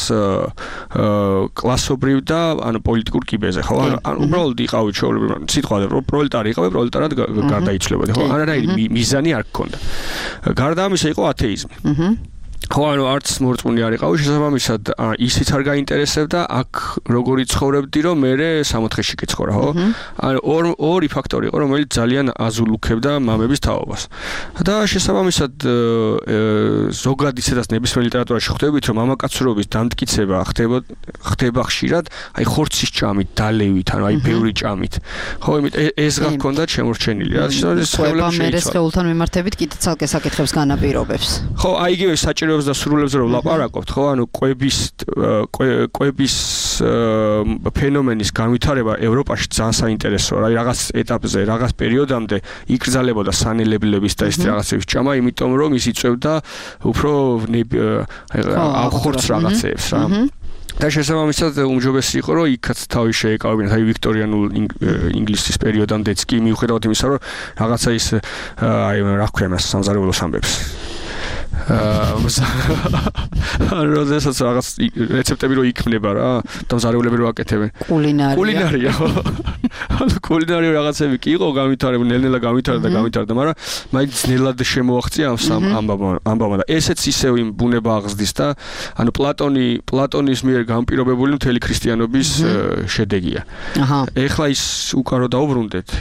კლასობრივ და ანუ პოლიტიკურ კიბეზე, ხო? ანუ უბრალოდ იყავი ჩვეულებრივ სიტყვაზე, პროლეტარი იყავი, პროლეტარად გარდაიცვლებოდი, ხო? არანაირი მიზანი არ გქონდა. გარდა ამისა იყო ათეიზმი. ხო, ანუ არც მორწმუნე არ იყავი, შესაბამისად ისიც არ გაინტერესებდა, აქ როგორი ცხოვრებდი, რომ მე სამოთხეში გეცხოვრა, ხო? ანუ ორი ფაქტორი იყო, რომელიც ძალიან აზულუქებდა მამების თაობას. და შესაბამისად ზოგადად ისედაც ნებისმიერ ლიტერატურაში ხვდებით, რომ მამაკაცურობის დამტკიცება ხდება ხდება ხშირად, აი ხორცის ჭამით, დალევით, ანუ აი ბევრი ჭამით. ხო, იმიტომ ეს რა გქონდა შემორჩენილი. რა შეიძლება მე სხეულთან მიმართებით კიდე ცალკე საკითხებს განაპირობებს. ხო, აი იგივე საჭირო და სრულებზე რომ ლაპარაკობთ, ხო, ანუ კვების კვების ფენომენის განვითარება ევროპაში ძალიან საინტერესოა. აი რაღაც ეტაპზე, რაღაც პერიოდამდე იკრძალებოდა სანელებლების და ეს რაღაცების ჭამა, იმიტომ რომ ის იწევდა უფრო ახორც რაღაცებს, რა. და შესაბამისად უმჯობესი იყო რომ იქაც თავი შეეკავებინათ აი ვიქტორიანულ ინგლისის პერიოდამდეც კი მიუხედავად იმისა რომ რაღაცა ის აი რა ქვია მას სამზარეულოს ამბებს აა როდესაც რაღაც რეცეპტები რო იქმნება რა და მზარეულები რო აკეთებენ კულინარია კულინარია ანუ კულინარია რაღაცები კი იყო განვითარებული ნელ-ნელა განვითარდა და განვითარდა მაგრამ მაინც ნელად შემოაღწია ამ ამბავმა და ესეც ისევ იმ ბუნება აღზრდის და ანუ პლატონი პლატონის მიერ განპირობებული მთელი ქრისტიანობის შედეგია აჰა ეხლა ის უკან რო დაუბრუნდეთ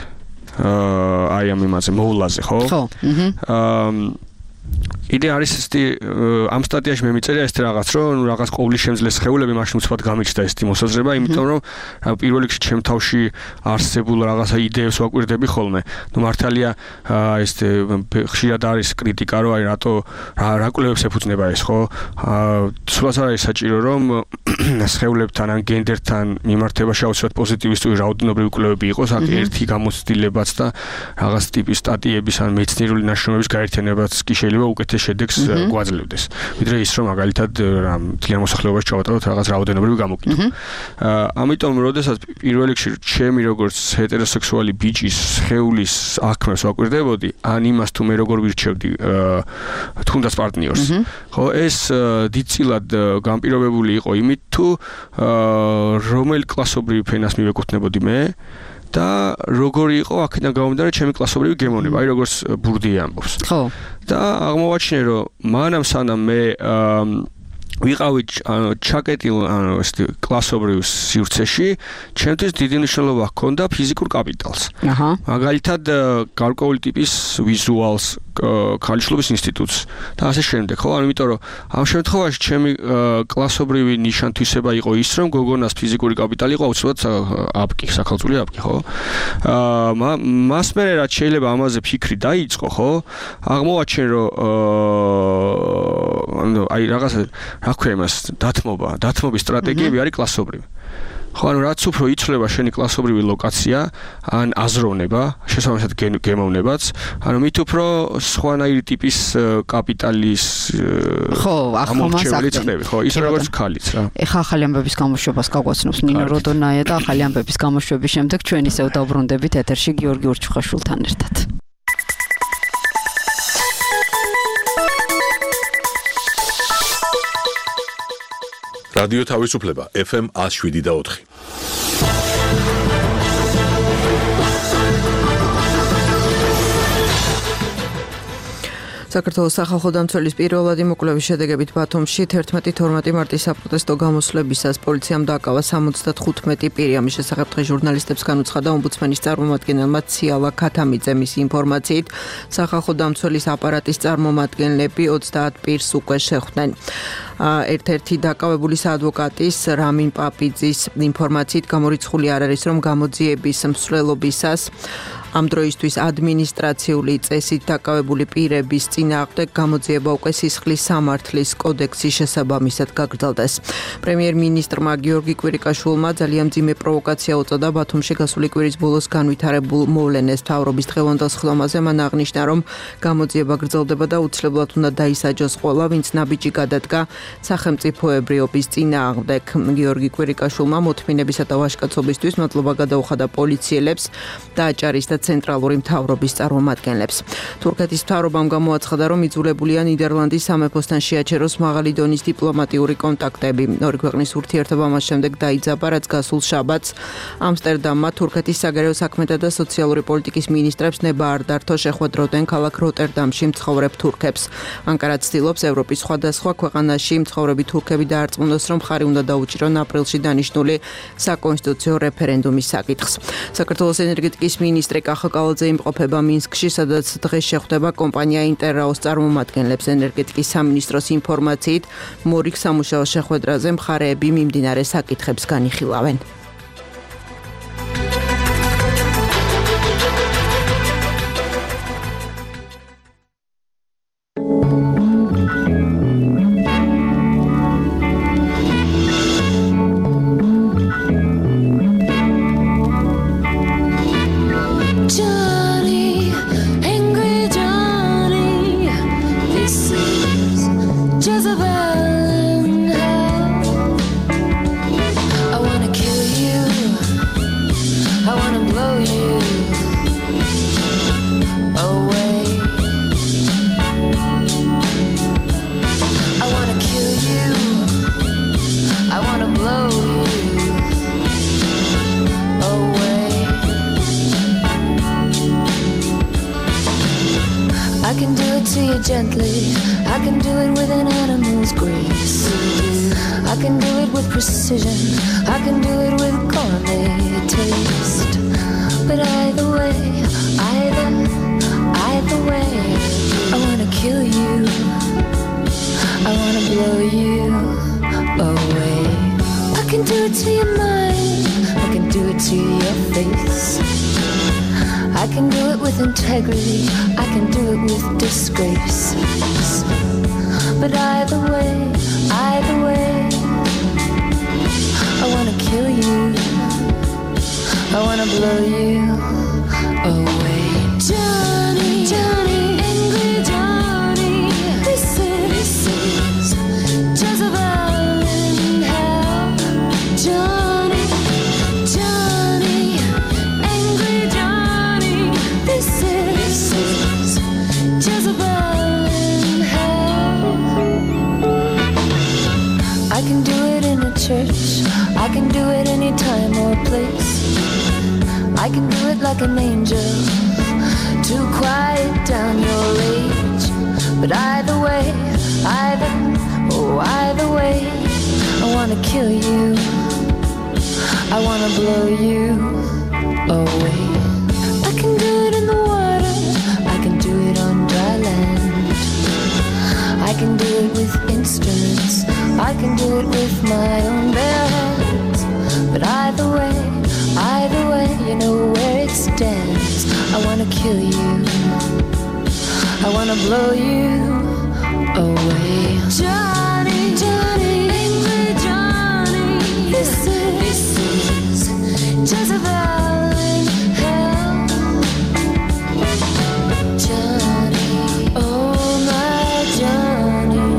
აი ამ იმაზე მოვლაზე ხო ხო აა იდეა არის ესეთი ამ სტატიაში მე მიწერია ეს რაღაც რომ რაღაც ყოვლის შემძლე სხეულები მაშინ უცბად გამიჩნდა ესეთი მოსაზრება იმიტომ რომ პირველ რიგში ჩემ თავში არსებულ რაღაცა იდეებს ვაკვირდები ხოლმე ნუ მართალია ეს ხშირად არის კრიტიკა რომ აი რატო რა კვლევებს ეფუძნება ეს ხო სულაც არ არის საჭირო რომ სხეულებთან ან გენდერთან მიმართებაში აუცილებლად პოზიტივისტური რაოდენობრივი კვლევები იყოს აქ ერთი გამოცდილებაც და რაღაც ტიპის სტატიების ან მეცნიერული ნაშრომების გაერთიანებაც კი შეიძლება უკეთეს შედეგს გვაძლევდეს. ვიდრე ის რომ მაგალითად მთლიან მოსახლეობაში ჩავატაროთ რაღაც რაოდენობრივი გამოკითხვა. ამიტომ როდესაც პირველ რიგში ჩემი როგორც ჰეტეროსექსუალი ბიჭის სხეულის აქმებს ვაკვირდებოდი, ან იმას თუ მე როგორ ვირჩევდი თუნდაც პარტნიორს. ხო, ეს დიდწილად განპირობებული იყო იმით თუ რომელი კლასობრივი ფენას მივეკუთვნებოდი მე და როგორი იყო აქედან გამომდინარე ჩემი კლასობრივი გემოვნება, აი როგორც ბურდიე ამბობს. ხო. და აღმოვაჩინე რომ მანამ სანამ მე ვიყავი ანუ ჩაკეტილ ანუ ეს კლასობრივ სივრცეში, ჩემთვის დიდი მნიშვნელობა ჰქონდა ფიზიკურ კაპიტალს. აჰა. მაგალითად გარკვეული ტიპის ვიზუალს ქალიშვილობის ინსტიტუტს და ასე შემდეგ, ხო? ანუ იმიტომ რომ ამ შემთხვევაში ჩემი კლასობრივი ნიშან-თვისება იყო ის, რომ გოგონას ფიზიკური კაპიტალი იყო აუცილებლად აპკი, საქალწული აპკი, ხო? აა მას მერე რაც შეიძლება ამაზე ფიქრი დაიწყო, ხო? აღმოვაჩინე რომ ანუ აი რაღაცა რა ქვია იმას დათმობა, დათმობის სტრატეგიები არის კლასობრივი. ხო, ანუ რაც უფრო იცვლება შენი კლასობრივი ლოკაცია, ან აზროვნება, შესაბამისად გემოვნებაც, ანუ მით უფრო სხვანაირი ტიპის კაპიტალის ხო, ამორჩეველი წნები, ხო, ის როგორც ქალიც რა. ეხა ახალი ამბების გამოშვებას გაგვაცნობს ნინო როდონაია და ახალი ამბების გამოშვების შემდეგ ჩვენ ისევ დავბრუნდებით ეთერში გიორგი ურჩხაშვილთან ერთად. რადიო თავისუფლება ეფ ემ one oh seven და four. საქართველოს სახალხო დამცველის პირველადი მოკვლევის შედეგებით ბათუმში თერთმეტი თორმეტი მარტის საპროტესტო გამოსვლებისას პოლიციამ დააკავა სამოცდახუთმეტი პირი. ამის შესახებ დღეს ჟურნალისტებს განუცხადა ომბუდსმენის წარმომადგენელმა ციალა ქათამიძე. მის ინფორმაციით სახალხო დამცველის აპარატის წარმომადგენლები ოცდაათ პირს უკვე შეხვდნენ. ერთ-ერთი დაკავებული საადვოკატის რამინ პაპიძის ინფორმაციით გამორიცხული არ არის, რომ გამოძიების მსვლელობისას ამ დროისთვის ადმინისტრაციული წესით დაკავებული პირების წინააღმდეგ გამოძიება უკვე სისხლის სამართლის კოდექსის შესაბამისად გაგრძელდეს. პრემიერ-მინისტრმა გიორგი კვირიკაშვილმა ძალიან მძიმე პროვოკაცია უწოდა ბათუმში გასული კვირის ბოლოს განვითარებულ მოვლენებს. მთავრობის დღევანდელ სხდომაზე მან აღნიშნა, რომ გამოძიება გრძელდება და უცლებლად უნდა დაისაჯოს ყველა, ვინც ნაბიჯი გადადგა სახელმწიფოებრიობის წინააღმდეგ. გიორგი კვირიკაშვილმა მოთმინებისა და ვაჟკაცობისთვის მადლობა გადაუხადა პოლიციელებს და აჭარის და ცენტრალური მთავრობის წარმომადგენლებს. თურქეთის მთავრობამ გამოაცხადა, რომ იძულებულია ნიდერლანდის სამეფოსთან შეაჩეროს მაღალი დონის დიპლომატიური კონტაქტები. ორი ქვეყნის ურთიერთობა მას შემდეგ დაიძაბა, რაც გასულ შაბათს ამსტერდამმა თურქეთის საგარეო საქმეთა და სოციალური პოლიტიკის მინისტრებს ნება არ დართო შეხვედროდნენ ქალაქ როტერდამში მცხოვრებ თურქებს. ანკარა ცდილობს ევროპის სხვადასხვა ქვეყანაში მცხოვრები თურქები დაარწმუნოს, რომ მხარი უნდა დაუჭირონ აპრილში დანიშნული საკონსტიტუციო რეფერენდუმის საკითხს. საქართველოს ენერგეტიკის მინისტრი კახა კალაძე იმყოფება მინსკში, სადაც დღეს შეხვდება კომპანია ინტერრაოს წარმომადგენლებს. ენერგეტიკის სამინისტროს ინფორმაციით მორიგ სამუშაო შეხვედრაზე მხარეები მიმდინარე საკითხებს განიხილავენ. Gently, I can do it with an animal's grace. I can do it with precision. I can do it with gourmet taste. But either way, either, either way, I wanna kill you. I wanna blow you away. I can do it to your mind. I can do it to your face. I can do it with integrity, I can do it with disgrace. But either way, either way, I wanna kill you, I wanna blow you away. Johnny, Johnny, angry Johnny, this is, this is Jezebel in hell. Johnny, Johnny, angry Johnny, this is, this is Jezebel in hell. I can do it in a church, I can do it any time or place. I can do it like an angel to quiet down your rage. But either way, either, oh either way, I wanna kill you, I wanna blow you away. I can do it in the water, I can do it on dry land. I can do it with instruments, I can do it with my own bare hands. But either way, either way, you know where it stands. I wanna kill you, I wanna blow you away. Johnny, Johnny, angry Johnny, this is, this is Jezebel in hell. Johnny, oh my Johnny.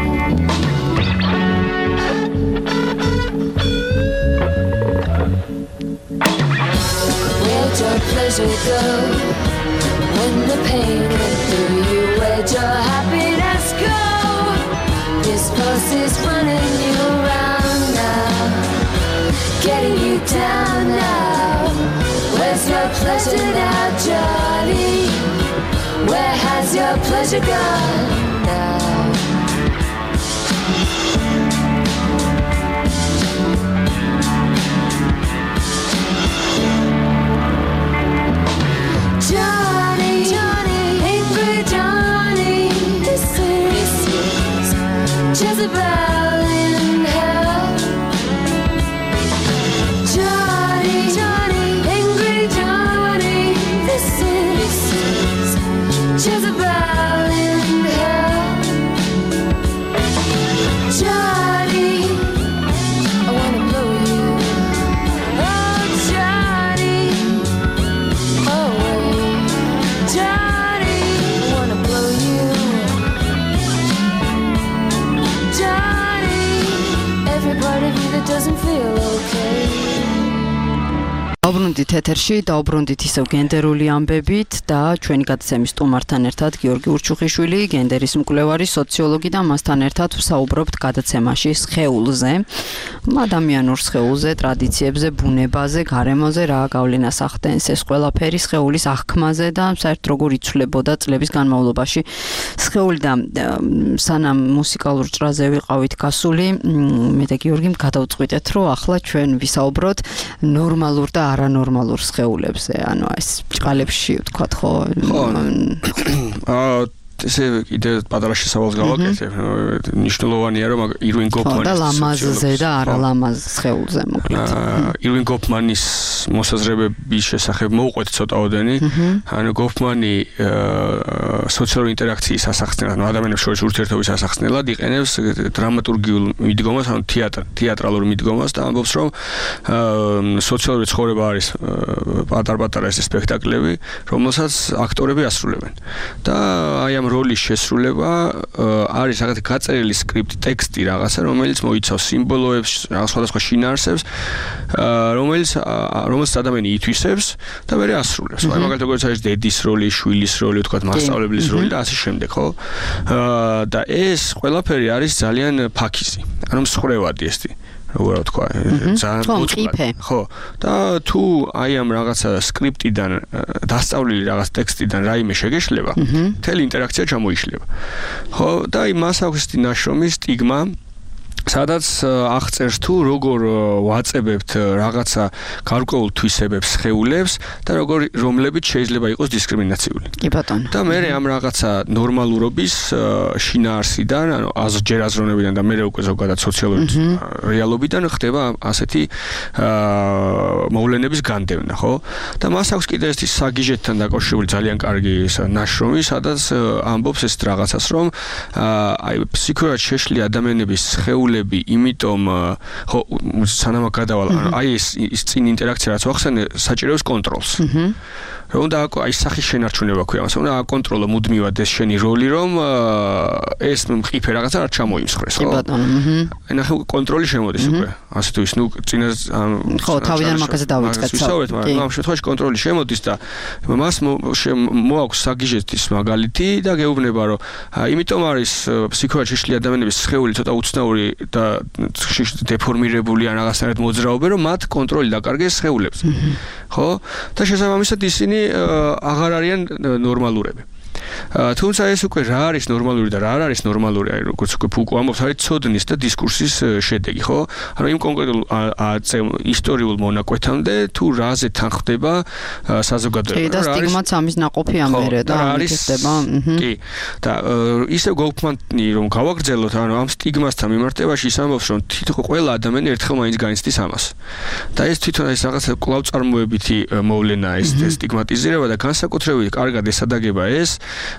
Where'd your pleasure go when the pain went through you? Where'd your happiness go? This force is running you around now, getting you down now. Where's your pleasure now, Johnny? Where has your pleasure gone now? Johnny, Johnny, angry Johnny, this is, this is Jezebel in hell. Johnny, Johnny, angry Johnny, this is, this is Jezebel in hell. Johnny, I wanna blow you. Oh, Johnny, away. Johnny, I wanna blow you. Johnny, every part of you that doesn't feel okay. დაუბრუნდით ეთერში, დაუბრუნდით ისევ გენდერული ამბებით და ჩვენი გადაცემის სტუმართან ერთად გიორგი ურჩუხიშვილი, გენდერის მკვლევარი, სოციოლოგი და მასთან ერთად ვსაუბრობთ გადაცემაში სხეულზე, ადამიანურ სხეულზე, ტრადიციებზე, ბუნებაზე, გარემოზე, რა გავლენას ახდენს ეს ყველაფერი სხეულის აღქმაზე და საერთოდ როგორ იცვლებოდა წლების განმავლობაში სხეული და სანამ მუსიკალურ ჭრაზე ვიყავით გასული, მე და გიორგიმ გადავწყვიტეთ, რომ ახლა ჩვენ ვისაუბროთ ნორმალურ და არანორმალურ სხეულებზე, ანუ ეს ჭყალებში ვთქვათ ხო? აა ესე კიდე პატარა შესავალს გავაკეთებ. ნიშნულოვანია რომ ირვინ გოფმანის და ლამაზზე და არალამაზ სხეულზე მოკლედ. ირვინ გოფმანის მოსაზრებების შესახებ მოვყვეთ ცოტაოდენი. ანუ გოფმანი სოციალური ინტერაქციის ასახსნელად, ადამიანებს შორის ურთიერთობის ასახსნელად იყენებს დრამატურგიულ მიდგომას, ანუ თეატრ თეატრალურ მიდგომას და ამბობს რომ სოციალური ცხოვრება არის პატარ-პატარა ეს სპექტაკლები, რომელსაც აქტორები ასრულებენ. და აი ამ როლის შესრულება არის რაღაც გაწერილი სკრიპტი, ტექსტი რაღაცა, რომელიც მოიცავს სიმბოლოებს, სხვადასხვა შინაარსებს, რომელიც რომელსაც ადამიანი ითვისებს და მეორე ასრულებს. აი მაგალითად როგორც არის დედის როლი, შვილის როლი, ვთქვათ, მასწავლებლის როლი და ასე შემდეგ, ხო? და ეს ყველაფერი არის ძალიან ფაქიზი. ანუ მსხვერვადი ესეთი. როგორ ვთქვა, ძალიან მოწყვლადი. ხო. და თუ აი ამ რაღაცა სკრიპტიდან დასწავლილი რაღაც ტექსტიდან რაიმე შეგეშლება, მთელი ინტერაქცია ჩამოიშლება. ხო, და აი მას აქვს ესეთი ნაშრომი სტიგმა, სადაც აღწერს თუ როგორ ვაწებებთ რაღაცა გარკვეულ თვისებებს სხეულებს და როგორ რომლებიც შეიძლება იყოს დისკრიმინაციული. კი ბატონო. და მე ამ რაღაცა ნორმალურობის შინაარსიდან, ანუ ჯერ აზროვნებიდან და მე უკვე ზოგადად სოციალური რეალობიდან ხდება ასეთი მოვლენების განდევნა, ხო? და მას აქვს კიდე ესეთი საგიჟეთთან დაკავშირებული ძალიან კარგი ნაშრომი, სადაც ამბობს ეს რაღაცას, რომ აი ფსიქოლოგიურად შეშლილი ადამიანების სხეული იმიტომ ხო სანამ გადავალ აი ეს ის წინ ინტერაქცია რაც ვახსენე საჭიროებს კონტროლს. რომ და აი სახის შენარჩუნება ქვია მას, რომ და აკონტროლო მუდმივად ეს შენი როლი, რომ ეს მყიფე რაღაცა არ ჩამოიმსხვრეს, ხო? კი ბატონო. აი ნახე კონტროლი შემოდის უკვე. ასე თუ ის ნუ წინა ხო თავიდან მაგაზე დავიწყეთ. მაგრამ ამ შემთხვევაში კონტროლი შემოდის და მას მოაქვს საგიჟეთის მაგალითი და გეუბნება რომ იმიტომ არის ფსიქოლოგიურად შეშლილი ადამიანების სხეული ცოტა უცნაური და დეფორმირებული ან რაღაცნაირად მოძრაობენ, რომ მათ კონტროლი დაკარგეს სხეულებზე. ხო? და შესაბამისად ისინი აღარ არიან ნორმალურები. თუმცა ეს უკვე რა არის ნორმალური და რა არ არის ნორმალური, აი როგორც უკვე ფუკუ ამბობს, არის ცოდნის და დისკურსის შედეგი, ხო? ანუ იმ კონკრეტულ ისტორიულ მონაკვეთამდე თუ რაზე თანხდება საზოგადოება. და სტიგმაც ამის ნაყოფია მერე და ამით ხდება. კი. და ისე გოფმანი რომ გავაგრძელოთ, ანუ ამ სტიგმასთან მიმართებაში ის ამბობს, რომ თითქოს ყველა ადამიანი ერთხელ მაინც განიცდის ამას. და ეს თვითონ ეს რაღაცა კვლავ წარმოებითი მოვლენაა ეს სტიგმატიზირება და განსაკუთრებით კარგად ესადაგება ეს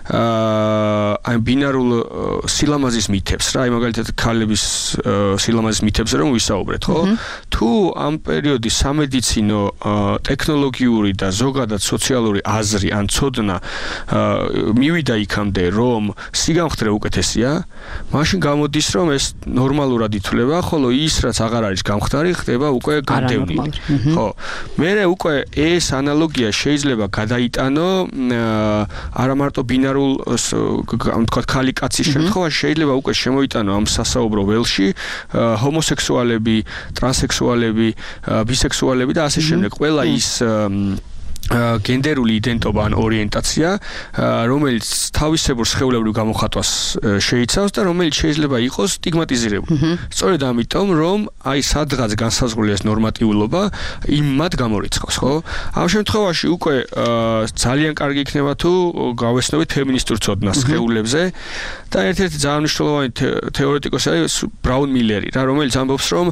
აი ბინარულ სილამაზის მითებს რა, აი მაგალითად ქალების სილამაზის მითებზე რომ ვისაუბრეთ, ხო? თუ ამ პერიოდის სამედიცინო ტექნოლოგიური და ზოგადად სოციალური აზრი ან ცოდნა მივიდა იქამდე, რომ სიგამხდრე უკეთესია, მაშინ გამოდის, რომ ეს ნორმალურად ითვლება, ხოლო ის, რაც აღარ არის გამხდარი, ხდება უკვე განდევნილი. ხო. მერე უკვე ეს ანალოგია შეიძლება გადაიტანო არა მარტო ბინარულ, თქვათ, ქალი კაცის შემთხვევაში, შეიძლება უკვე შემოიტანო ამ სასაუბრო ველში ჰომოსექსუალები, ტრანსექსუალები, ბისექსუალები და ასე შემდეგ. ყველა ის გენდერული იდენტობა ან ორიენტაცია, რომელიც თავისებურ სხეულებრივ გამოხატვას შეიცავს და რომელიც შეიძლება იყოს სტიგმატიზირებული. სწორედ ამიტომ, რომ აი სადღაც განსაზღვრული ეს ნორმატიულობა იმ მათ გამორიცხავს, ხო? ამ შემთხვევაში უკვე ძალიან კარგი იქნება თუ გავესწრებით ფემინისტურ ცოდნას სხეულებზე და ერთ-ერთი ძალიან მნიშვნელოვანი თეორეტიკოსი არის ბრაუნ მილერი, რა, რომელიც ამბობს, რომ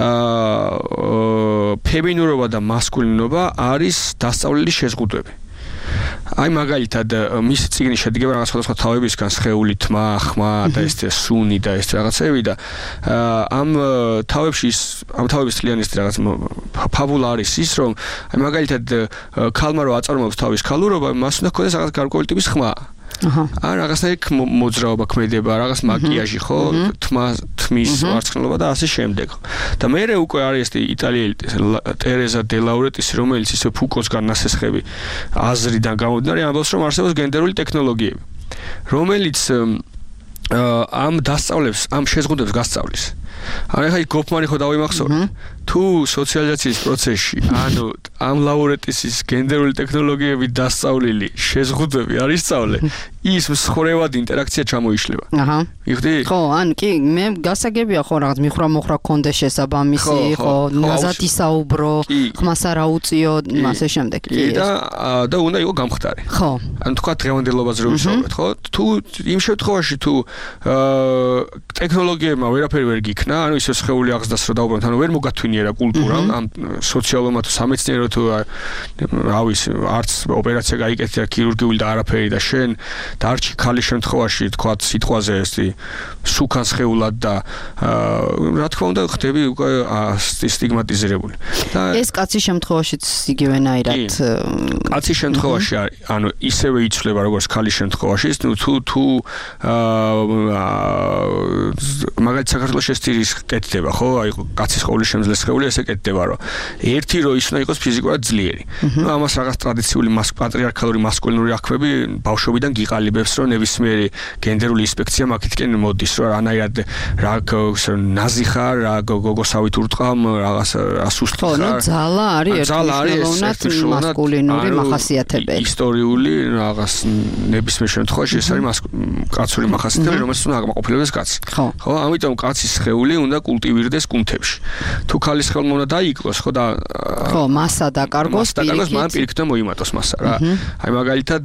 ფემინურობა და მასკულინობა არის დასწავლილი შეზღუდვები. აი მაგალითად მის წიგნი შედგება რაღაც სხვადასხვა თავებისგან, სხეული, თმა, ხმა და ეს სუნი და ეს რაღაცები და ამ თავებში ამ თავების თლიანი რაღაც ფაბულა არის ის, რომ აი მაგალითად ქალმა რო აწარმოებს თავის ქალურობა, მას უნდა ჰქონდეს რაღაც გარკვეული ტიპის ხმა. აჰა. ან რაღაცნაირი მოძრაობა ქმედება, რაღაც მაკიაჟი, ხო, თმა, თმის ვარცხნილობა და ასე შემდეგ. და მერე უკვე არის ეს იტალიელი ტერეზა დე ლაურეტისი, რომელიც ისე ფუკოსგან ნასესხები აზრიდან გამომდინარე ამბობს, რომ არსებობს გენდერული ტექნოლოგიები, რომელიც ამ დასწავლებს, ამ შეზღუდვებს გასწავლის. ან ახლა გოფმანი ხო დავიმახსოვრე. თუ სოციალიზაციის პროცესში, ანუ ამ ლაურეტისის გენდერული ტექნოლოგიები დასწავლილი შეზღუდვები არ ისწავლე, ის მსხრევად ინტერაქცია ჩამოიშლება. აჰა. მივხვდი? ხო, ან კი, მე გასაგებია ხო რაღაც მიხრა მოხრა კონდეს შესაბამისი, ხო, ნაზათი საუბრო, ხმას არ აუწიო, ასე შემდეგ. კი, და და უნდა იყო გამხდარი. ხო. ან თქვა დღევანდელობაზე რომ ვისაუბრეთ, ხო? თუ იმ შემთხვევაში თუ ტექნოლოგიებმა ვერაფერი ვერ გიქნა, ანუ ისე სხეული აღზრდას რო დაუბრუნდეთ, ანუ ვერ მოგათვინიერა კულტურა, ამ სოციალურმა თუ სამეცნიერო თუ რავის, არც ოპერაცია გაიკეთე ქირურგიული და არაფერი და შენ დარჩი ქალის შემთხვევაში თქვა სიტყვაზე ესეთი სუქან სხეულად და რა თქმა უნდა ხდები უკვე სტიგმატიზირებული. და ეს კაცის შემთხვევაშიც იგივენაირად კაცის შემთხვევაში ანუ ისევე იცვლება როგორც ქალის შემთხვევაში, ну თუ თუ მაგალითად საქართველოში ეს ტირის კეთდება, ხო? აი კაცის ყოვლის შემძლე სხეული ესე კეთდება, რომ ერთი რო ის უნდა იყოს ფიზიკურად ძლიერი. ну ამას რაღაც ტრადიციული პატრიარქალური მასკულინური აღქმები ბავშვობიდან გიყალიბებს, რომ ნებისმიერი გენდერული ინსპექცია მაგითკენ მოდის, რომ რანაირად რა ნაზიხარ, რა გოგოსავით ურტყამ, რაღაც ასუსტი ხარ. ხო, ну ძალა არის ერთმნიშვნელოვნად მასკულინური მახასიათებელი. ისტორიული რაღაც ნებისმიერ შემთხვევაში ეს არის კაცური მახასიათებელი, რომელიც უნდა აკმაყოფილებს კაცს. ხო, ამიტომ კაცის სხეული უნდა კულტივირდეს კუნთებში. თუ ქალის სხეულმა უნდა დაიკლოს, ხო და ხო, მასა დაკარგოს, პირიქით. მან პირიქით და მოიმატოს მასა რა. აი მაგალითად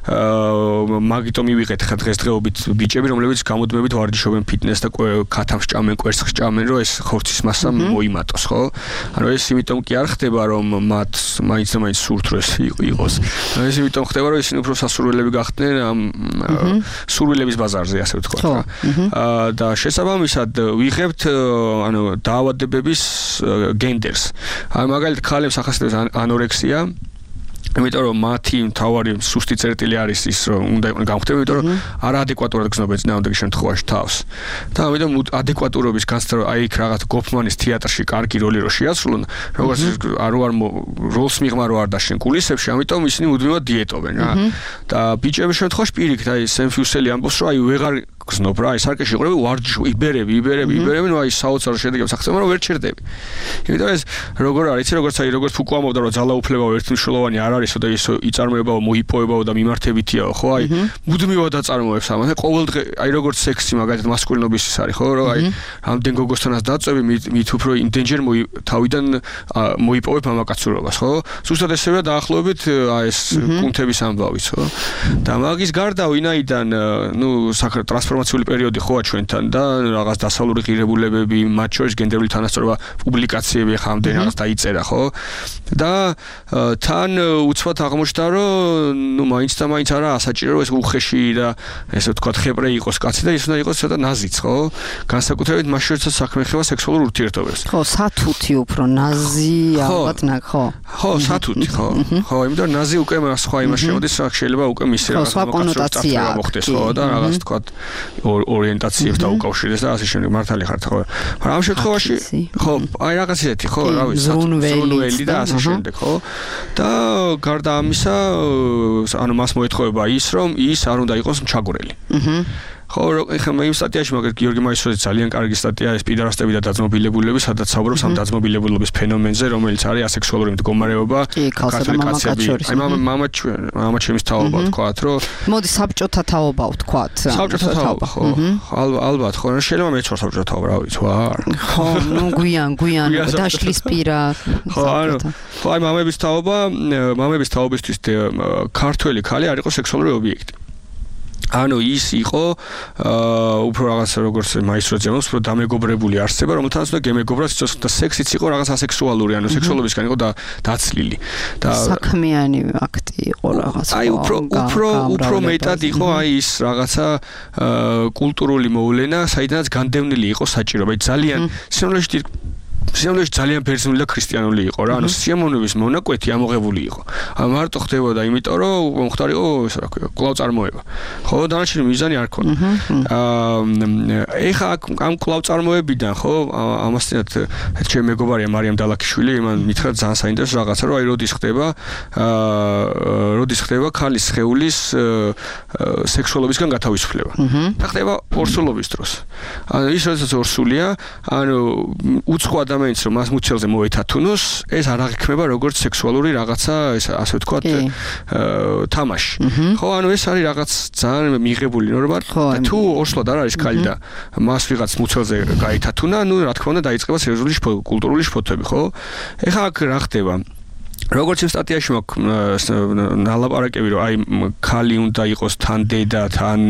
მაგიტომ მივიღეთ ხა დღესდღეობით ბიჭები, რომლებიც გამუდმებით ვარჯიშობენ ფიტნეს და ქათამს ჭამენ, კვერცხს ჭამენ, რომ ეს ხორცის მასა მოიმატოს, ხო? ანუ ეს იმიტომ კი არ ხდება, რომ მათ მაინც და მაინც სურთ რომ ეს იყოს. ეს იმიტომ ხდება, რომ ისინი უფრო სასურველები გახდნენ ამ სურვილების ბაზარზე, ასე ვთქვათ რა. და შესაბამისად ვიღებთ ანუ დაავადებების გენდერს. აი მაგალითად ქალებს ახასიათებს ანორექსია, იმიტომ რომ მათი მთავარი სუსტი წერტილი არის ის, რომ უნდა იყვნენ გამხდები, იმიტომ რომ არაადეკვატურად გრძნობენ წინააღმდეგ შემთხვევაში თავს. და ამიტომ ადეკვატურობის განცდა, აი იქ რაღაც გოფმანის თეატრში კარგი როლი რო შეასრულონ, როგორც არ არ როლს მიღმა რო არ დაშენ კულისებში, ამიტომ ისინი მუდმივად დიეტობენ რა. და ბიჭების შემთხვევაში პირიქით, აი სენფიუსელი ამბობს, რომ აი ვეღარ გზნობ რა, აი სარკეში იყრები, ვარჯიშობ, იბერები, იბერები, იბერები, ну აი საოცარ შედეგებს აღწევ, მაგრამ ვერ ჩერდები. იმიტომ ეს როგორ არის, იცი როგორც აი როგორც ფუკო ამბობდა, რომ ძალაუფლებაა ერთმნიშვნელოვანი არ არისო და ის იწარმოებაო, მოიპოვებაო და მიმართებითიაო, ხო? აი მუდმივად აწარმოებს ამას. აი ყოველდღე, აი როგორც სექსი მაგალითად მასკულინობის ის არის, ხო? რომ აი ამდენ გოგოსთანაც დაწვევი, მით უფრო ინდენჯერ თავიდან მოიპოვებ მამაკაცურობას, ხო? ზუსტად ესეა დაახლოებით აი ეს კუნთების ამბავიც, ხო? და მაგის გარდა ვინაიდან, ну, ტრანსფორმაცია ინფორმაციული პერიოდი ხოა ჩვენთან და რაღაც დასავლური ღირებულებები, მათ შორის გენდერული თანასწორობა, პუბლიკაციები ხა ამდენ რაღაც დაიწერა, ხო? და თან უცბად აღმოჩნდა, რომ ნუ მაინც და მაინც არა ასაჭირო ეს უხეში და ესე ვთქვათ ხეპრე იყოს კაცი და ის უნდა იყოს ცოტა ნაზიც, ხო? განსაკუთრებით მას შორისაც საქმე ეხება სექსუალურ ურთიერთობებს. ხო, სათუთი უფრო ნაზი ალბათ ნაკ, ხო? ხო, სათუთი, ხო. ხო, იმიტომ რომ ნაზი უკვე სხვა იმას შემოდის, რა შეიძლება უკვე მისი რაღაც კონოტაცია მოხდეს, ხო, და რაღაც ვთქვათ ორიენტაციებს დაუკავშირდეს და ასე შემდეგ მართალი ხართ, ხო? მაგრამ ამ შემთხვევაში ხო, აი რაღაც ისეთი, ხო, რა ვიცი, ზრუნველი და ასე შემდეგ, ხო? და გარდა ამისა, ანუ მას მოეთხოვება ის, რომ ის არ უნდა იყოს მჩაგვრელი. აჰა. ხო, ეხლა მე იმ სტატიაში მაგერ გიორგი მაისურაძე ძალიან კარგი სტატია ეს პიდარასტები და დაძმობილებულები, სადაც საუბრობს ამ დაძმობილებულობის ფენომენზე, რომელიც არის ასექსუალური მდგომარეობა ქართული კაცები. აი მამა ჩვენ, მამა ჩემის თაობა ვთქვათ, რომ მოდი საბჭოთა თაობა ვთქვათ. საბჭოთა თაობა, ხო. ალბათ, ხო, შეიძლება მეც ვარ საბჭოთა თაობა, რა ვიცი, ვარ. ხო, ნუ გვიან, გვიან დაშლისპირა. ხო, ანუ, ხო, აი მამების თაობა, მამების თაობისთვის ქართველი ქალი არ იყო სექსუალური ობიექტი. ანუ ის იყო უფრო რაღაც როგორც მაისურაძე ამბობს, უფრო დამეგობრებული არსება, რომელთანაც უნდა გემეგობროს და სექსიც იყო რაღაც ასექსუალური, ანუ სექსუალობისგან იყო დაცლილი. და საქმიანი აქტი იყო რაღაც. აი უფრო უფრო უფრო მეტად იყო აი ის რაღაცა კულტურული მოვლენა, საიდანაც განდევნილი იყო საჭიროება. ძალიან სიამოვნებაში სიამოვნებაში ძალიან ბერძნული და ქრისტიანული იყო რა, ანუ სიამოვნების მონაკვეთი ამოღებული იყო. მარტო ხდებოდა იმიტომ, რომ მხდარიყო, ესე რა ქვია, კვლავწარმოება. ხო, დანარჩენი მიზანი არ ქონდა. აა ეხა ამ კვლავწარმოებიდან, ხო, ამასთანავე ჩემი მეგობარია მარიამ დალაქიშვილი, იმან მითხრა ძალიან საინტერესო რაღაცა, რომ აი როდის ხდება, აა როდის ხდება ქალის სხეულის სექსუალობისგან გათავისუფლება. და ხდება ორსულობის დროს. ანუ ის როდესაც ორსულია, ანუ უცხო ადამიანს რომ მას მუცელზე მოეთათუნოს, ეს არ აღიქმება როგორც სექსუალური რაღაცა, ეს ასე ვთქვათ, თამაში. ხო, ანუ ეს არის რაღაც ძალიან მიღებული ნორმა და თუ ორსულად არ არის ქალი და მას ვიღაც მუცელზე გაეთათუნა, ну, რა თქმა უნდა, დაიწყება სერიოზული კულტურული შფოთვები, ხო? ეხლა აქ რა ხდება? როგორც იმ სტატიაში მაქვს ნალაპარაკები, რომ აი ქალი უნდა იყოს თან დედა, თან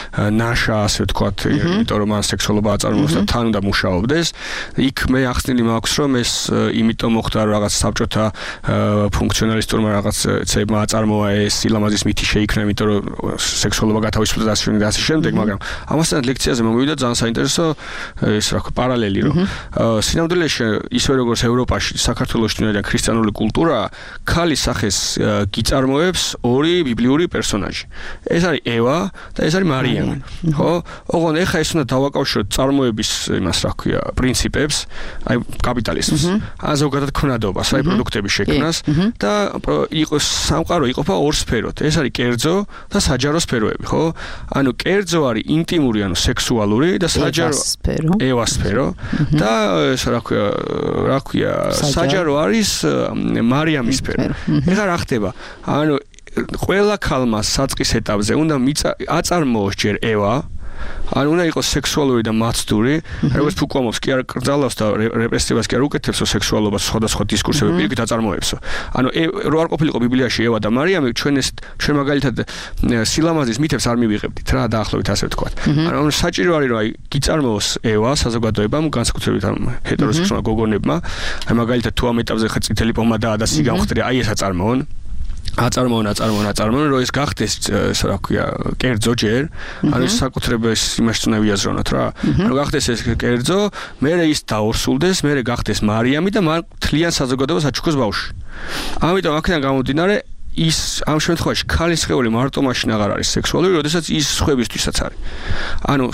ნაშა, ასე ვთქვათ, იმიტომ რომ მან სექსუალობა აწარმოებს და თან უნდა მუშაობდეს. იქ მე ახსნილი მაქვს, რომ ეს იმიტომ მოხდა, რომ რაღაც საბჭოთა ფუნქციონალისტურმა რაღაც ცებმა აწარმოა ეს სილამაზის მითი შეიქმნა, იმიტომ რომ სექსუალობა გათავისუფლდა და ასე შემდეგ და ასე შემდეგ, მაგრამ ამასთან ლექციაზე მომივიდა ძალიან საინტერესო ეს რა ქვია პარალელი, რომ სინამდვილეში ისე როგორც ევროპაში, საქართველოში თუნდაც ქრისტიანული კულტურა ქალის სახეს გიწარმოებს ორი ბიბლიური პერსონაჟი. ეს არის ევა და ეს არის მარიამი. ხო? ოღონდ ეხა ეს უნდა დავაკავშიროთ წარმოების იმას, რა ქვია, პრინციპებს, აი კაპიტალიზმს, ან ზოგადად ქონადობას, აი პროდუქტების შექმნას და იყოს სამყარო იყოფა ორ სფეროთ. ეს არის კერძო და საჯარო სფეროები, ხო? ანუ კერძო არის ინტიმური, ანუ სექსუალური და საჯარო ევა სფერო და ეს რა ქვია, რა ქვია, საჯარო არის მარიამი სფერო. ეხლა რა ხდება? ანუ ყველა ქალმა საწყის ეტაპზე უნდა აწარმოოს ჯერ ევა, ანუ უნდა იყოს სექსუალური და მაცდური, როგორც ფუკუამობს კი არ კრძალავს და რეპრესიებას კი არ უკეთებსო სექსუალობას სხვადასხვა დისკურსები პირიქით აწარმოებსო. ანუ რო არ ყოფილიყო ბიბლიაში ევა და მარიამი, ჩვენ ეს ჩვენ მაგალითად სილამაზის მითებს არ მივიღებდით რა, დაახლოებით ასე ვთქვათ. ანუ საჭირო არის რომ აი გიწარმოოს ევა საზოგადოებამ, განსაკუთრებით ამ ჰეტეროსექსუალ გოგონებმა, აი მაგალითად თუ ამ ეტაპზე ხა წითელი პომადაა და სიგამხდრე, აი ეს აწარმოონ. აწარმოონ, აწარმოონ, აწარმოონ, რომ ეს გახდეს, ესე რა ქვია, კერძო ჯერ, ანუ ეს საკუთრებას იმაში უნდა ვიაზროვნოთ რა. ანუ გახდეს ეს კერძო, მერე ის დაორსულდეს, მერე გახდეს მარიამი და მან თლიან საზოგადოებას აჩუქოს ბავშვი. ამიტომ აქედან გამომდინარე ის ამ შემთხვევაში ქალის სხეული მარტო მაშინ აღარ არის სექსუალური, როდესაც ის სხვებისთვისაც არის. ანუ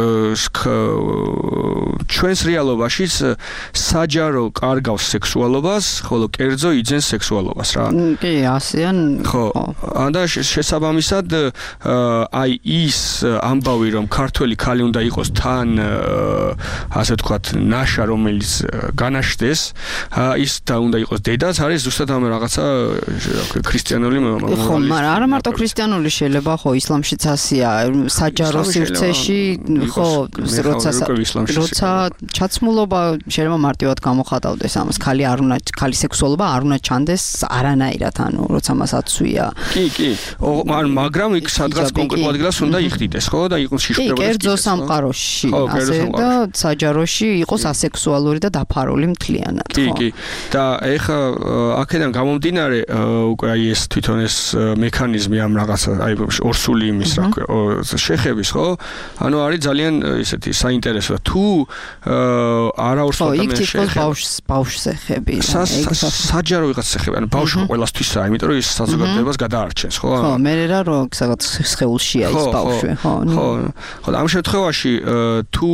ჩვენს რეალობაშიც საჯარო კარგავს სექსუალობას, ხოლო კერძო იძენს სექსუალობას რა. კი, ასეან. ხო. და შესაბამისად აი ის ამბავი, რომ ქართველი ქალი უნდა იყოს თან ასე ვთქვათ, ნაშა, რომელიც განაშდეს, ის და უნდა იყოს დედაც, არის ზუსტად ამ რაღაცა ქრისტ ქრისტიანული მორალისტი. ხო, მაგრამ არა მარტო ქრისტიანული შეიძლება, ხო, ისლამშიც ასია, საჯარო სივრცეში, ხო, როცა როცა ჩაცმულობა შეიძლება მარტივად გამოხატავდეს ამას, ხალი არ უნდა, ხალი სექსუალობა არ უნდა ჩანდეს არანაირად, ანუ როცა მას აცვია. კი, კი. მაგრამ იქ სადღაც კონკრეტულად ადგილას უნდა იხდიდეს, ხო, და იყოს შიშვრება. კი, კერძო სამყაროში, ასე და საჯაროში იყოს ასექსუალური და დაფარული მთლიანად, ხო. კი, კი. და ეხა აქედან გამომდინარე უკვე აი ეს თვითონ ეს მექანიზმი ამ რაღაცა აი ორსული იმის რა შეხების ხო ანუ არის ძალიან ისეთი საინტერესო თუ არაორს ადამიანს შეხება ბავშვს ბავშვს ეხები საჯარო ვიღაც ეხება ანუ ბავშვი ყველასთვისაა იმიტომ რომ ის საზოგადოებას გადაარჩენს ხო ხო მე რა რო სადაც სხეულშია ის ბავშვი ხო ხო ხო ამ შემთხვევაში თუ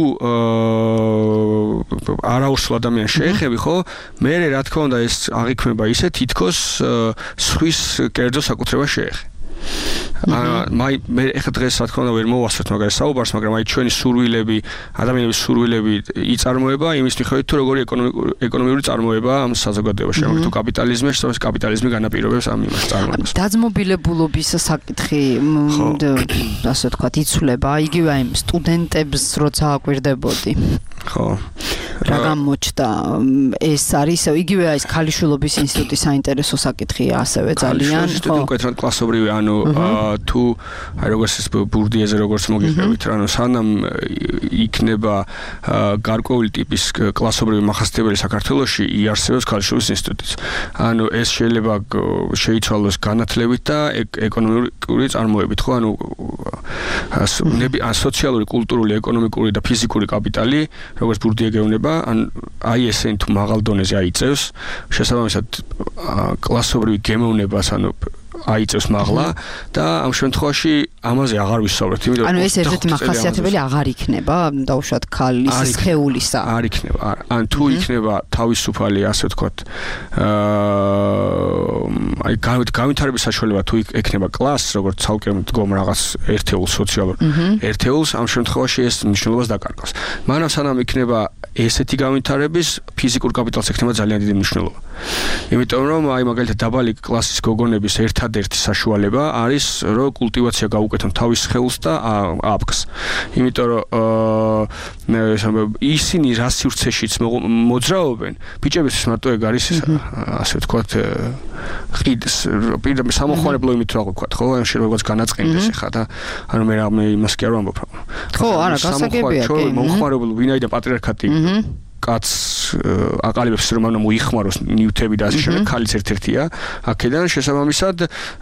არაორს ადამიანს შეეხები ხო მე რა თქმა უნდა ეს აღიქმება ისე თითქოს სხვის კერძო საკუთრებას შეეხე. აი მე ეხლა დღეს რა თქმა უნდა ვერ მოვასწრებთ მაგარი საუბარს, მაგრამ აი ჩვენი სურვილები, ადამიანების სურვილები იწარმოება იმის მიხედვით თუ როგორი ეკონომიკური წარმოება ამ საზოგადოებაში, მაგრამ თუ კაპიტალიზმი, ეს კაპიტალიზმი განაპირობებს ამ იმას წარმოებას. დაძმობილებულობის საკითხი ასე ვთქვათ, იცვლება იგივე აი სტუდენტებს როცა აკვირდებოდი. ხო. რა გამოჩნდა ეს არის იგივე აი ეს ქალიშვილობის ინსტიტუტის საინტერესო საკითხია ასევე ძალიან ხო კონკრეტულად კლასობრივი ანუ თუ აი როგორც ეს ბურდიეზე როგორც მოგიყევით ანუ სანამ იქნება გარკვეული ტიპის კლასობრივი მახასიათებელი საქართველოში იარსებებს ქალიშვილობის ინსტიტუტიც ანუ ეს შეიძლება შეიცვალოს განათლებით და ეკონომიკური წარმოებით ხო ანუ სოციალური, კულტურული, ეკონომიკური და ფიზიკური კაპიტალი როგორც ბურდიე გეუბნება ან აი ესენი თუ მაღალ დონეზე აიწევს შესაბამისად კლასობრივი გემოვნებას ანუ აიწევს მაღლა და ამ შემთხვევაში ამაზე აღარ ვისაუბრებთ იმიტომ ანუ ეს ერთ-ერთი მახასიათებელი აღარ იქნება დაუშვათ ქალის სხეულისა არ იქნება ან თუ იქნება თავისუფალი ასე ვთქვათ აი განვითარების საშუალება თუ იქნება კლასს როგორც ცალკე მდგომ რაღაც ერთეულს სოციალურ ერთეულს ამ შემთხვევაში ეს მნიშვნელობას დაკარგავს მაგრამ სანამ იქნება ესეთი განვითარების ფიზიკურ კაპიტალს ექნება ძალიან დიდი მნიშვნელობა იმიტომ რომ აი მაგალითად დაბალი კლასის გოგონების ერთადერთი საშუალება არის რომ კულტივაცია გაუკეთონ თავის ხელს და აფქს იმიტომ რომ ისინი რა სივრცეშიც მოძრაობენ ბიჭებისთვის მარტო ეგ არის ასე ვთქვათ ყიდს პირდაპირ სამოხმარებლო იმით რა ვთქვათ ხო ან შეიძლება განაწყენდეს ახლა და ანუ მე რა მე იმას კი არ ვამბობ ხო არა გასაგებია კი მომხმარებლო ვინაიდან პატრიარქატი კაც აყალიბებს რომ ანუ მოიხმაროს ნიუთები და ასე შემდეგ ხალიც ერთ-ერთია აქედან შესაბამისად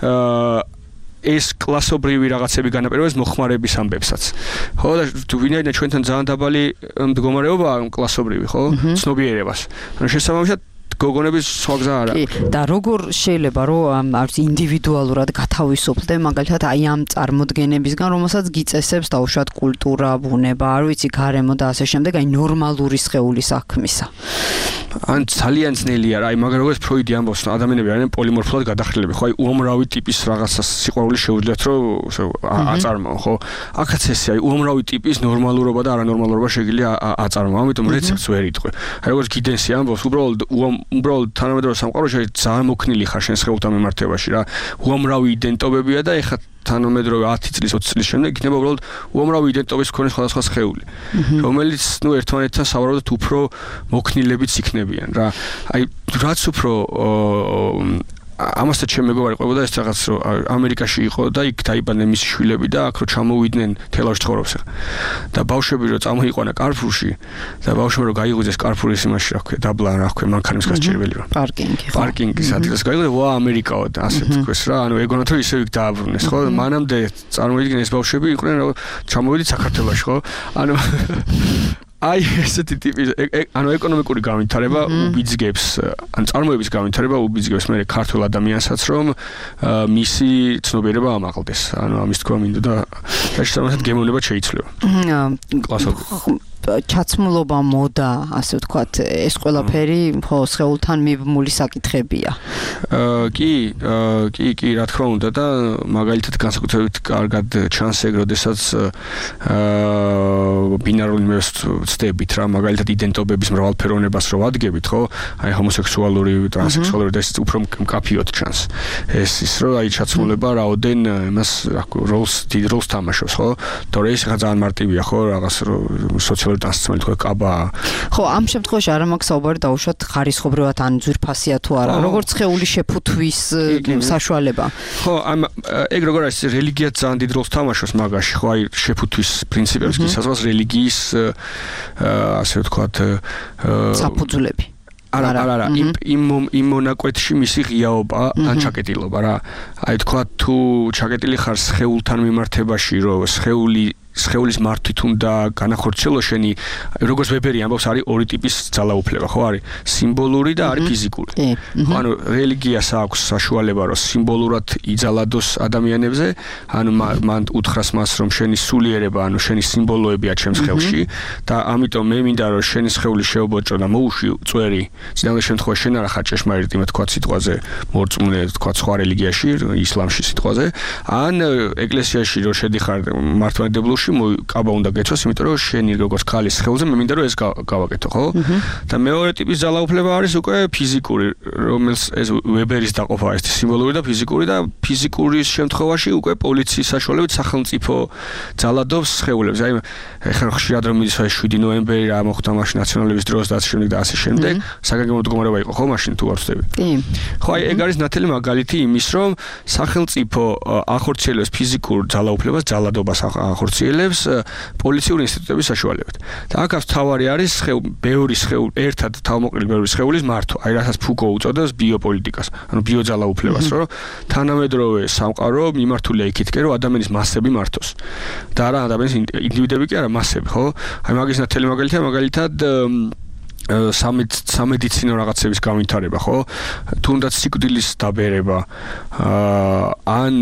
ეს კლასობრივი რაღაცები განაპირობებს მოხმარების ამბებსაც. ხო და თუ ვინაიდან ჩვენთან ძალიან დაბალი მდგომარეობაა კლასობრივი, ხო? ცნობიერებას. ანუ შესაბამისად გოგონების სხვა გზა არ არის. და როგორ შეიძლება რომ არის ინდივიდუალურად გათავისუფლდე მაგალითად აი ამ წარმოდგენებისგან, რომელსაც გიწესებს დაუშვათ კულტურა, ბუნება, არ ვიცი, გარემო და ასე შემდეგ, აი ნორმალური სხეულის საქმისა. ან ძალიან ძნელია რა, აი მაგრამ როგორც ფროიდი ამბობს, ადამიანები არიან პოლიმორფულად გადახრილები, ხო, აი უამრავი ტიპის რაღაცას სიყვარული შეუძლიათ რომ აწარმოო, ხო? აქაც ესე აი უამრავი ტიპის ნორმალურობა და არანორმალურობა შეიძლება აწარმოო, ამიტომ რეცეპტს ვერ იტყვი. აი როგორც გიდენსი ამბობს, უბრალოდ უბრალოდ თანამედროვე სამყაროში ძალიან მოქნილი ხარ შენ სხეულთან მიმართებაში რა. უამრავი იდენტობებია და ეხლა თანამედროვე ათი წლის ოცი წლის შემდეგ იქნება უბრალოდ უამრავი იდენტობის მქონე სხვადასხვა სხეული, რომელიც ნუ ერთმანეთთან სავარაუდოდ უფრო მოქნილებიც იქნებიან რა. აი რაც უფრო ამასაც ჩემ მეგობარი ყვებოდა ეს რაღაც რომ ამერიკაში იყო და იქ დაიბადნენ მისი შვილები და აქ რო ჩამოვიდნენ თელავში ცხოვრობს და ბავშვები რო წამოიყვანა კარფურში და ბავშვები რო გაიღვიძეს კარფურის იმაში რა ქვია დაბლა რა ქვია მანქანების გასაჭირველი რა პარკინგი ხო პარკინგის ადგილას გაიღვიძე ვა ამერიკაო და ასე თქვეს რა ანუ ეგონათ რომ ისე იქ დააბრუნეს ხო მანამდე წარმოიდგინე ეს ბავშვები იყვნენ რომ ჩამოვიდით საქართველოში ხო ანუ აი ესეთი ტიპის ანუ ეკონომიკური განვითარება უბიძგებს ან წარმოების განვითარება უბიძგებს მე ქართულ ადამიანსაც რომ მისი ცნობიერება ამაღლდეს ანუ ამის თქვა მინდა და შესაბამისად გემოვნება შეიცვლება კლასობრივი ჩაცმულობა მოდა ასე ვთქვათ ეს ყველაფერი ხო სხეულთან მიბმული საკითხებია კი კი კი რა თქმა უნდა და მაგალითად განსაკუთრებით კარგად ჩანს ეგ როდესაც ბინარული ვუწდებით რა, მაგალითად იდენტობების მრავალფეროვნებას რო ვადგებით, ხო? აი ჰომოსექსუალური, ტრანსექსუალური და ეს უფრო მკაფიოდ ჩანს. ეს ის რომ აი ჩაცმულება რაოდენ იმას როლს დიდ როლს თამაშობს, ხო? თორე ეს ხა ძალიან მარტივია, ხო, რაღაც სოციალური დასაცმელი თქვა კაბა. ხო, ამ შემთხვევაში არ მაქვს საუბარი დაუშვათ ხარისხობრივად ან ძვირფასია თუ არა, როგორც სხეული შეფუთვის საშუალება. ხო, ამ ეგ როგორ არის რელიგია ძალიან დიდ როლს თამაშობს მაგაში, ხო, აი შეფუთვის პრინციპებს კი საზღვას რელიგიის ასე ვთქვათ საფუძვლები. არა, არა, არა, იმ იმ იმ მონაკვეთში მისი ღიაობა ან ჩაკეტილობა რა. აი თქვა თუ ჩაკეტილი ხარ სხეულთან მიმართებაში, რომ სხეული სხეულის მართვით უნდა განახორციელო შენი, როგორც ვებერი ამბობს, არის ორი ტიპის ძალაუფლება, ხო არის? სიმბოლური და არის ფიზიკური. ხო, ანუ რელიგიას აქვს საშუალება, რომ სიმბოლურად იძალადოს ადამიანებზე, ანუ მან უთხრას მას, რომ შენი სულიერება, ანუ შენი სიმბოლოებია ჩემს ხელში და ამიტომ მე მინდა რომ შენი სხეული შეობოჭო და მოუში წვერი. წინავე შემთხვევაში შენ არ ხარ ჭეშმარიტი, მე თქვა სიტყვაზე მორწმუნე, თქვა სხვა რელიგიაში, ისლამში სიტყვაზე, ან ეკლესიაში რომ შედიხარ მართლმადიდებლობაში კაბა უნდა გეცოს, იმიტომ რომ შენი როგორც ქალის ხელზე მე მინდა რომ ეს გავაკეთო, ხო? და მეორე ტიპის ძალაუფლება არის უკვე ფიზიკური, რომელს ეს ვებერის დაყოფა ეს სიმბოლური და ფიზიკური და ფიზიკურის შემთხვევაში უკვე პოლიციის საშუალებით სახელმწიფო ძალადობს სხეულებს. აი ეხლა ხშირად რომ მიდის შვიდი ნოემბერი რა მოხდა მაშინ ნაციონალების დროს და ასე შემდეგ და ასე შემდეგ, საგანგებო მდგომარეობა იყო, ხო, მაშინ თუ არ ვწდები? კი. ხო, აი ეგ არის ნათელი მაგალითი იმის, რომ სახელმწიფო ახორციელებს ფიზიკურ ძალაუფლებას, ძალადობას ახორციელებს პოლიციური ინსტიტუტების საშუალებით. და აქ თავარი არის ბევრი სხეული, ერთად თავმოყრილი ბევრი სხეულის მართვა. აი რასაც ფუკო უწოდებს ბიოპოლიტიკას, ანუ ბიოძალაუფლებას, რომ თანამედროვე სამყარო მიმართულია იქითკენ, რომ ადამიანის მასები მართოს. და არა ადამიანის ინდივიდები კი არა, მასები, ხო? აი მაგის ნათელი მაგალითია, მაგალითად სამედიცინო რაღაცების განვითარება, ხო? თუნდაც სიკვდილის დაბერება, ან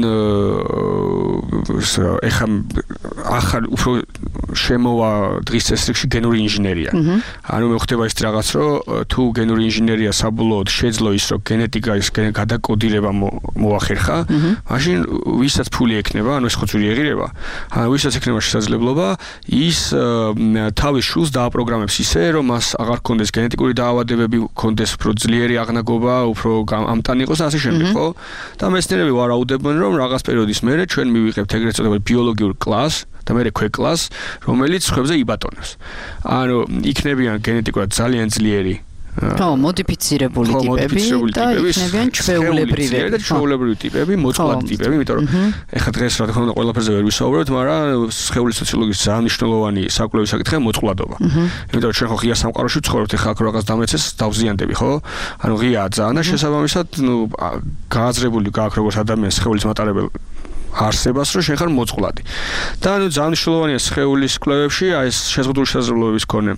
ეხა ახალ უფრო შემოვა დღის წესრიგში გენური ინჟინერია. ანუ მე ხდება ის რაღაც, რომ თუ გენური ინჟინერია საბოლოოდ შეძლო ის, რომ გენეტიკის გადაკოდირება მოახერხა, მაშინ ვისაც ფული ექნება, ანუ ეს ხო ძვირი ეღირება, ანუ ვისაც ექნება შესაძლებლობა, ის თავის შულს დააპროგრამებს ისე, რომ მას აღარ კონდეს გენეტიკური დაავადებები, კონდეს უფრო ძლიერი აღნაგობა, უფრო ამტანი იყოს და ასე შემდეგ, ხო? და მეცნიერები ვარაუდებენ, რომ რაღაც პერიოდის მერე ჩვენ მივიღებთ ეგრეთ წოდებულ ბიოლოგიურ კლასს და მერე ქვეკლასს, რომელიც ხებზე იბატონებს. ანუ იქნებიან გენეტიკურად ძალიან ძლიერი ხო, მოდიფიცირებული ტიპები და იქნებიან ჩვეულებრივი და ჩვეულებრივი ტიპები, მოწყვლადი ტიპები, იმიტომ რომ ეხლა დღეს რა თქმა უნდა ყველაფერზე ვერ ვისაუბრებთ, მაგრამ სხეულის სოციოლოგიის ძალიან მნიშვნელოვანი საკვლევი საკითხია მოწყვლადობა. იმიტომ რომ ჩვენ ხო ღია სამყაროში ვცხოვრობთ, ეხლა აქ რაღაც დამეცეს დავზიანდები, ხო? ანუ ღიაა ძალიან და შესაბამისად, ნუ გააზრებული გააქვს როგორც ადამიანის სხეულის მატარებელ არსებას, რომ შენ ხარ მოწყვლადი. და ანუ ძალიან მნიშვნელოვანია სხეულის კვლევებში აი ეს შეზღუდული შესაძლებლობების მქონე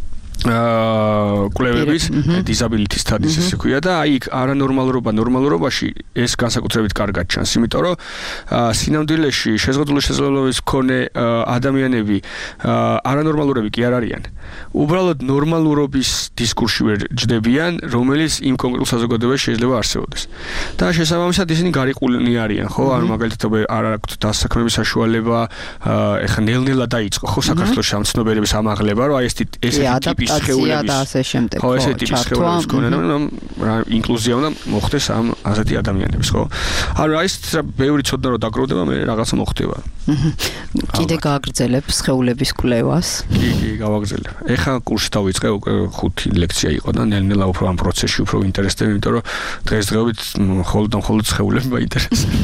აა კვლევების disability studies ესე ქვია და აი არანორმალურობა ნორმალურობაში ეს განსაკუთრებით კარგად ჩანს, იმიტომ რომ სინამდვილეში შეზღუდული შესაძლებლობების მქონე ადამიანები არანორმალურები კი არ არიან. უბრალოდ ნორმალურობის დისკურსში ვერ ჯდებიან, რომელიც იმ კონკრეტულ საზოგადოებაში შეიძლება არსებობდეს. და შესაბამისად ისინი გარიყულნი არიან, ხო? ანუ მაგალითად არ აქვთ დასაქმების საშუალება, ეხლა ნელ-ნელა დაიწყო ხო საქართველოს ამ ცნობიერების ამაღლება, რომ აი ეს ეს ტიპის სხეულების და ასე შემდეგ. ხო, ესე ტიპის სხეულების მქონე და რა ინკლუზია უნდა მოხდეს ამ ასეთი ადამიანების, ხო? ანუ აი ეს ბევრი ცოდნა რომ დაგროვდება, მე რაღაცა მოხდება. კიდე გააგრძელებ სხეულების კვლევას? კი, კი, გავაგრძელებ. ეხლა კურსი დავიწყე, უკვე ხუთი ლექცია იყო და ნელ-ნელა უფრო ამ პროცესში უფრო ინტერესდება, იმიტომ რომ დღესდღეობით მხოლოდ და მხოლოდ სხეულები მაინტერესებს.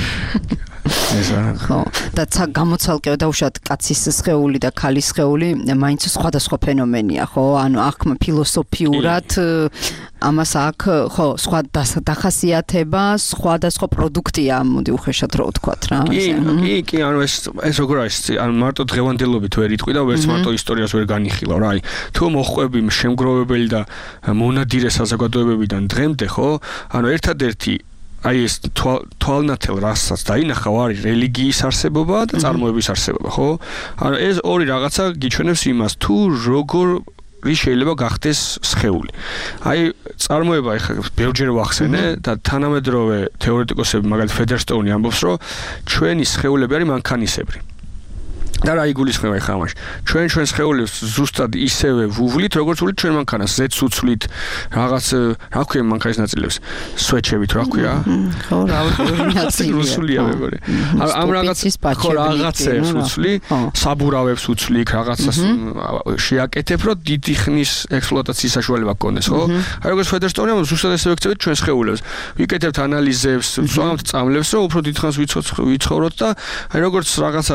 ხო, და გამოცალკევა დაუშვათ კაცის სხეული და ქალის სხეული მაინც სხვადასხვა ფენომენია, ხო? ანუ აქ ფილოსოფიურად ამას აქ ხო, სხვა დახასიათება, სხვადასხვა პროდუქტია, მოდი უხეშად რო ვთქვათ რა. კი, კი, კი, ანუ ეს ეს როგორ არის, ანუ მარტო დღევანდელობით ვერ იტყვი და ვერც მარტო ისტორიას ვერ განიხილავ რა. აი, თუ მოხვები შემგროვებელი და მონადირე საზოგადოებებიდან დღემდე, ხო? ანუ ერთადერთი აი ეს თვალნათელ რასაც დაინახა არის რელიგიის არსებობა და წარმოების არსებობა, ხო? ანუ ეს ორი რაღაცა გიჩვენებს იმას, თუ როგორ შეიძლება გახდეს სხეული. აი წარმოება ეხლა ბევრჯერ ვახსენე და თანამედროვე თეორეტიკოსები მაგალითად ფედერსტოუნი ამბობს, რომ ჩვენი სხეულები არის მანქანისებრი. და რა იგულისხმება ხა ამაში? ჩვენ ჩვენს სხეულებს ზუსტად ისევე ვუვლით, როგორც ვუვლით ჩვენ მანქანას, ზეც უცვლით, რაღაც რა ქვია მანქანის ნაწილებს, სვეჩებით რა ქვია? ხო, რა ვიყურია. რუსულია მეგორი. ამ რაღაც ხო რაღაცებს უცვლი, საბურავებს უცვლი, რაღაცას შეაკეთებ, რომ დიდი ხნის ექსპლუატაციის საშუალება გქონდეს, ხო? აი როგორც ფედერსტონია, ზუსტად ესე ვექცევით ჩვენ სხეულებს. ვიკეთებთ ანალიზებს, ვსვამთ წამლებს, რომ უფრო დიდ ხანს ვიცხოვროთ და აი როგორც რაღაცა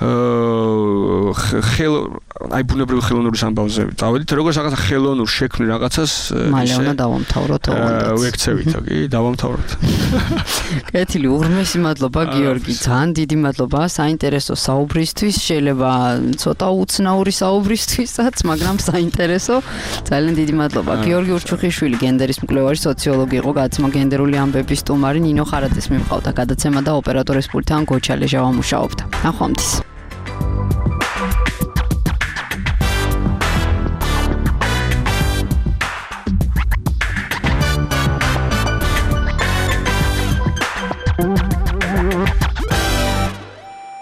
ხელ აი ბუნებრივი ხელოვნურის ამბავზე წავედით, როგორც რაღაცა ხელოვნურ შექმნილ რაღაცას მალე უნდა დავამთავროთ ოღონდ. ვექცევით, კი, დავამთავროთ. კეთილი, უღრმესი მადლობა გიორგი, ძალიან დიდი მადლობა საინტერესო საუბრისთვის, შეიძლება ცოტა უცნაური საუბრისთვისაც, მაგრამ საინტერესო. ძალიან დიდი მადლობა. გიორგი ურჩუხიშვილი, გენდერის მკვლევარი, სოციოლოგი იყო, გადაცემა გენდერული ამბების სტუმარი, ნინო ხარაძეს მიმყავდა გადაცემა და ოპერატორის პულტთან გოჩა ლეჟავა მუშაობდა. ნახვამდის.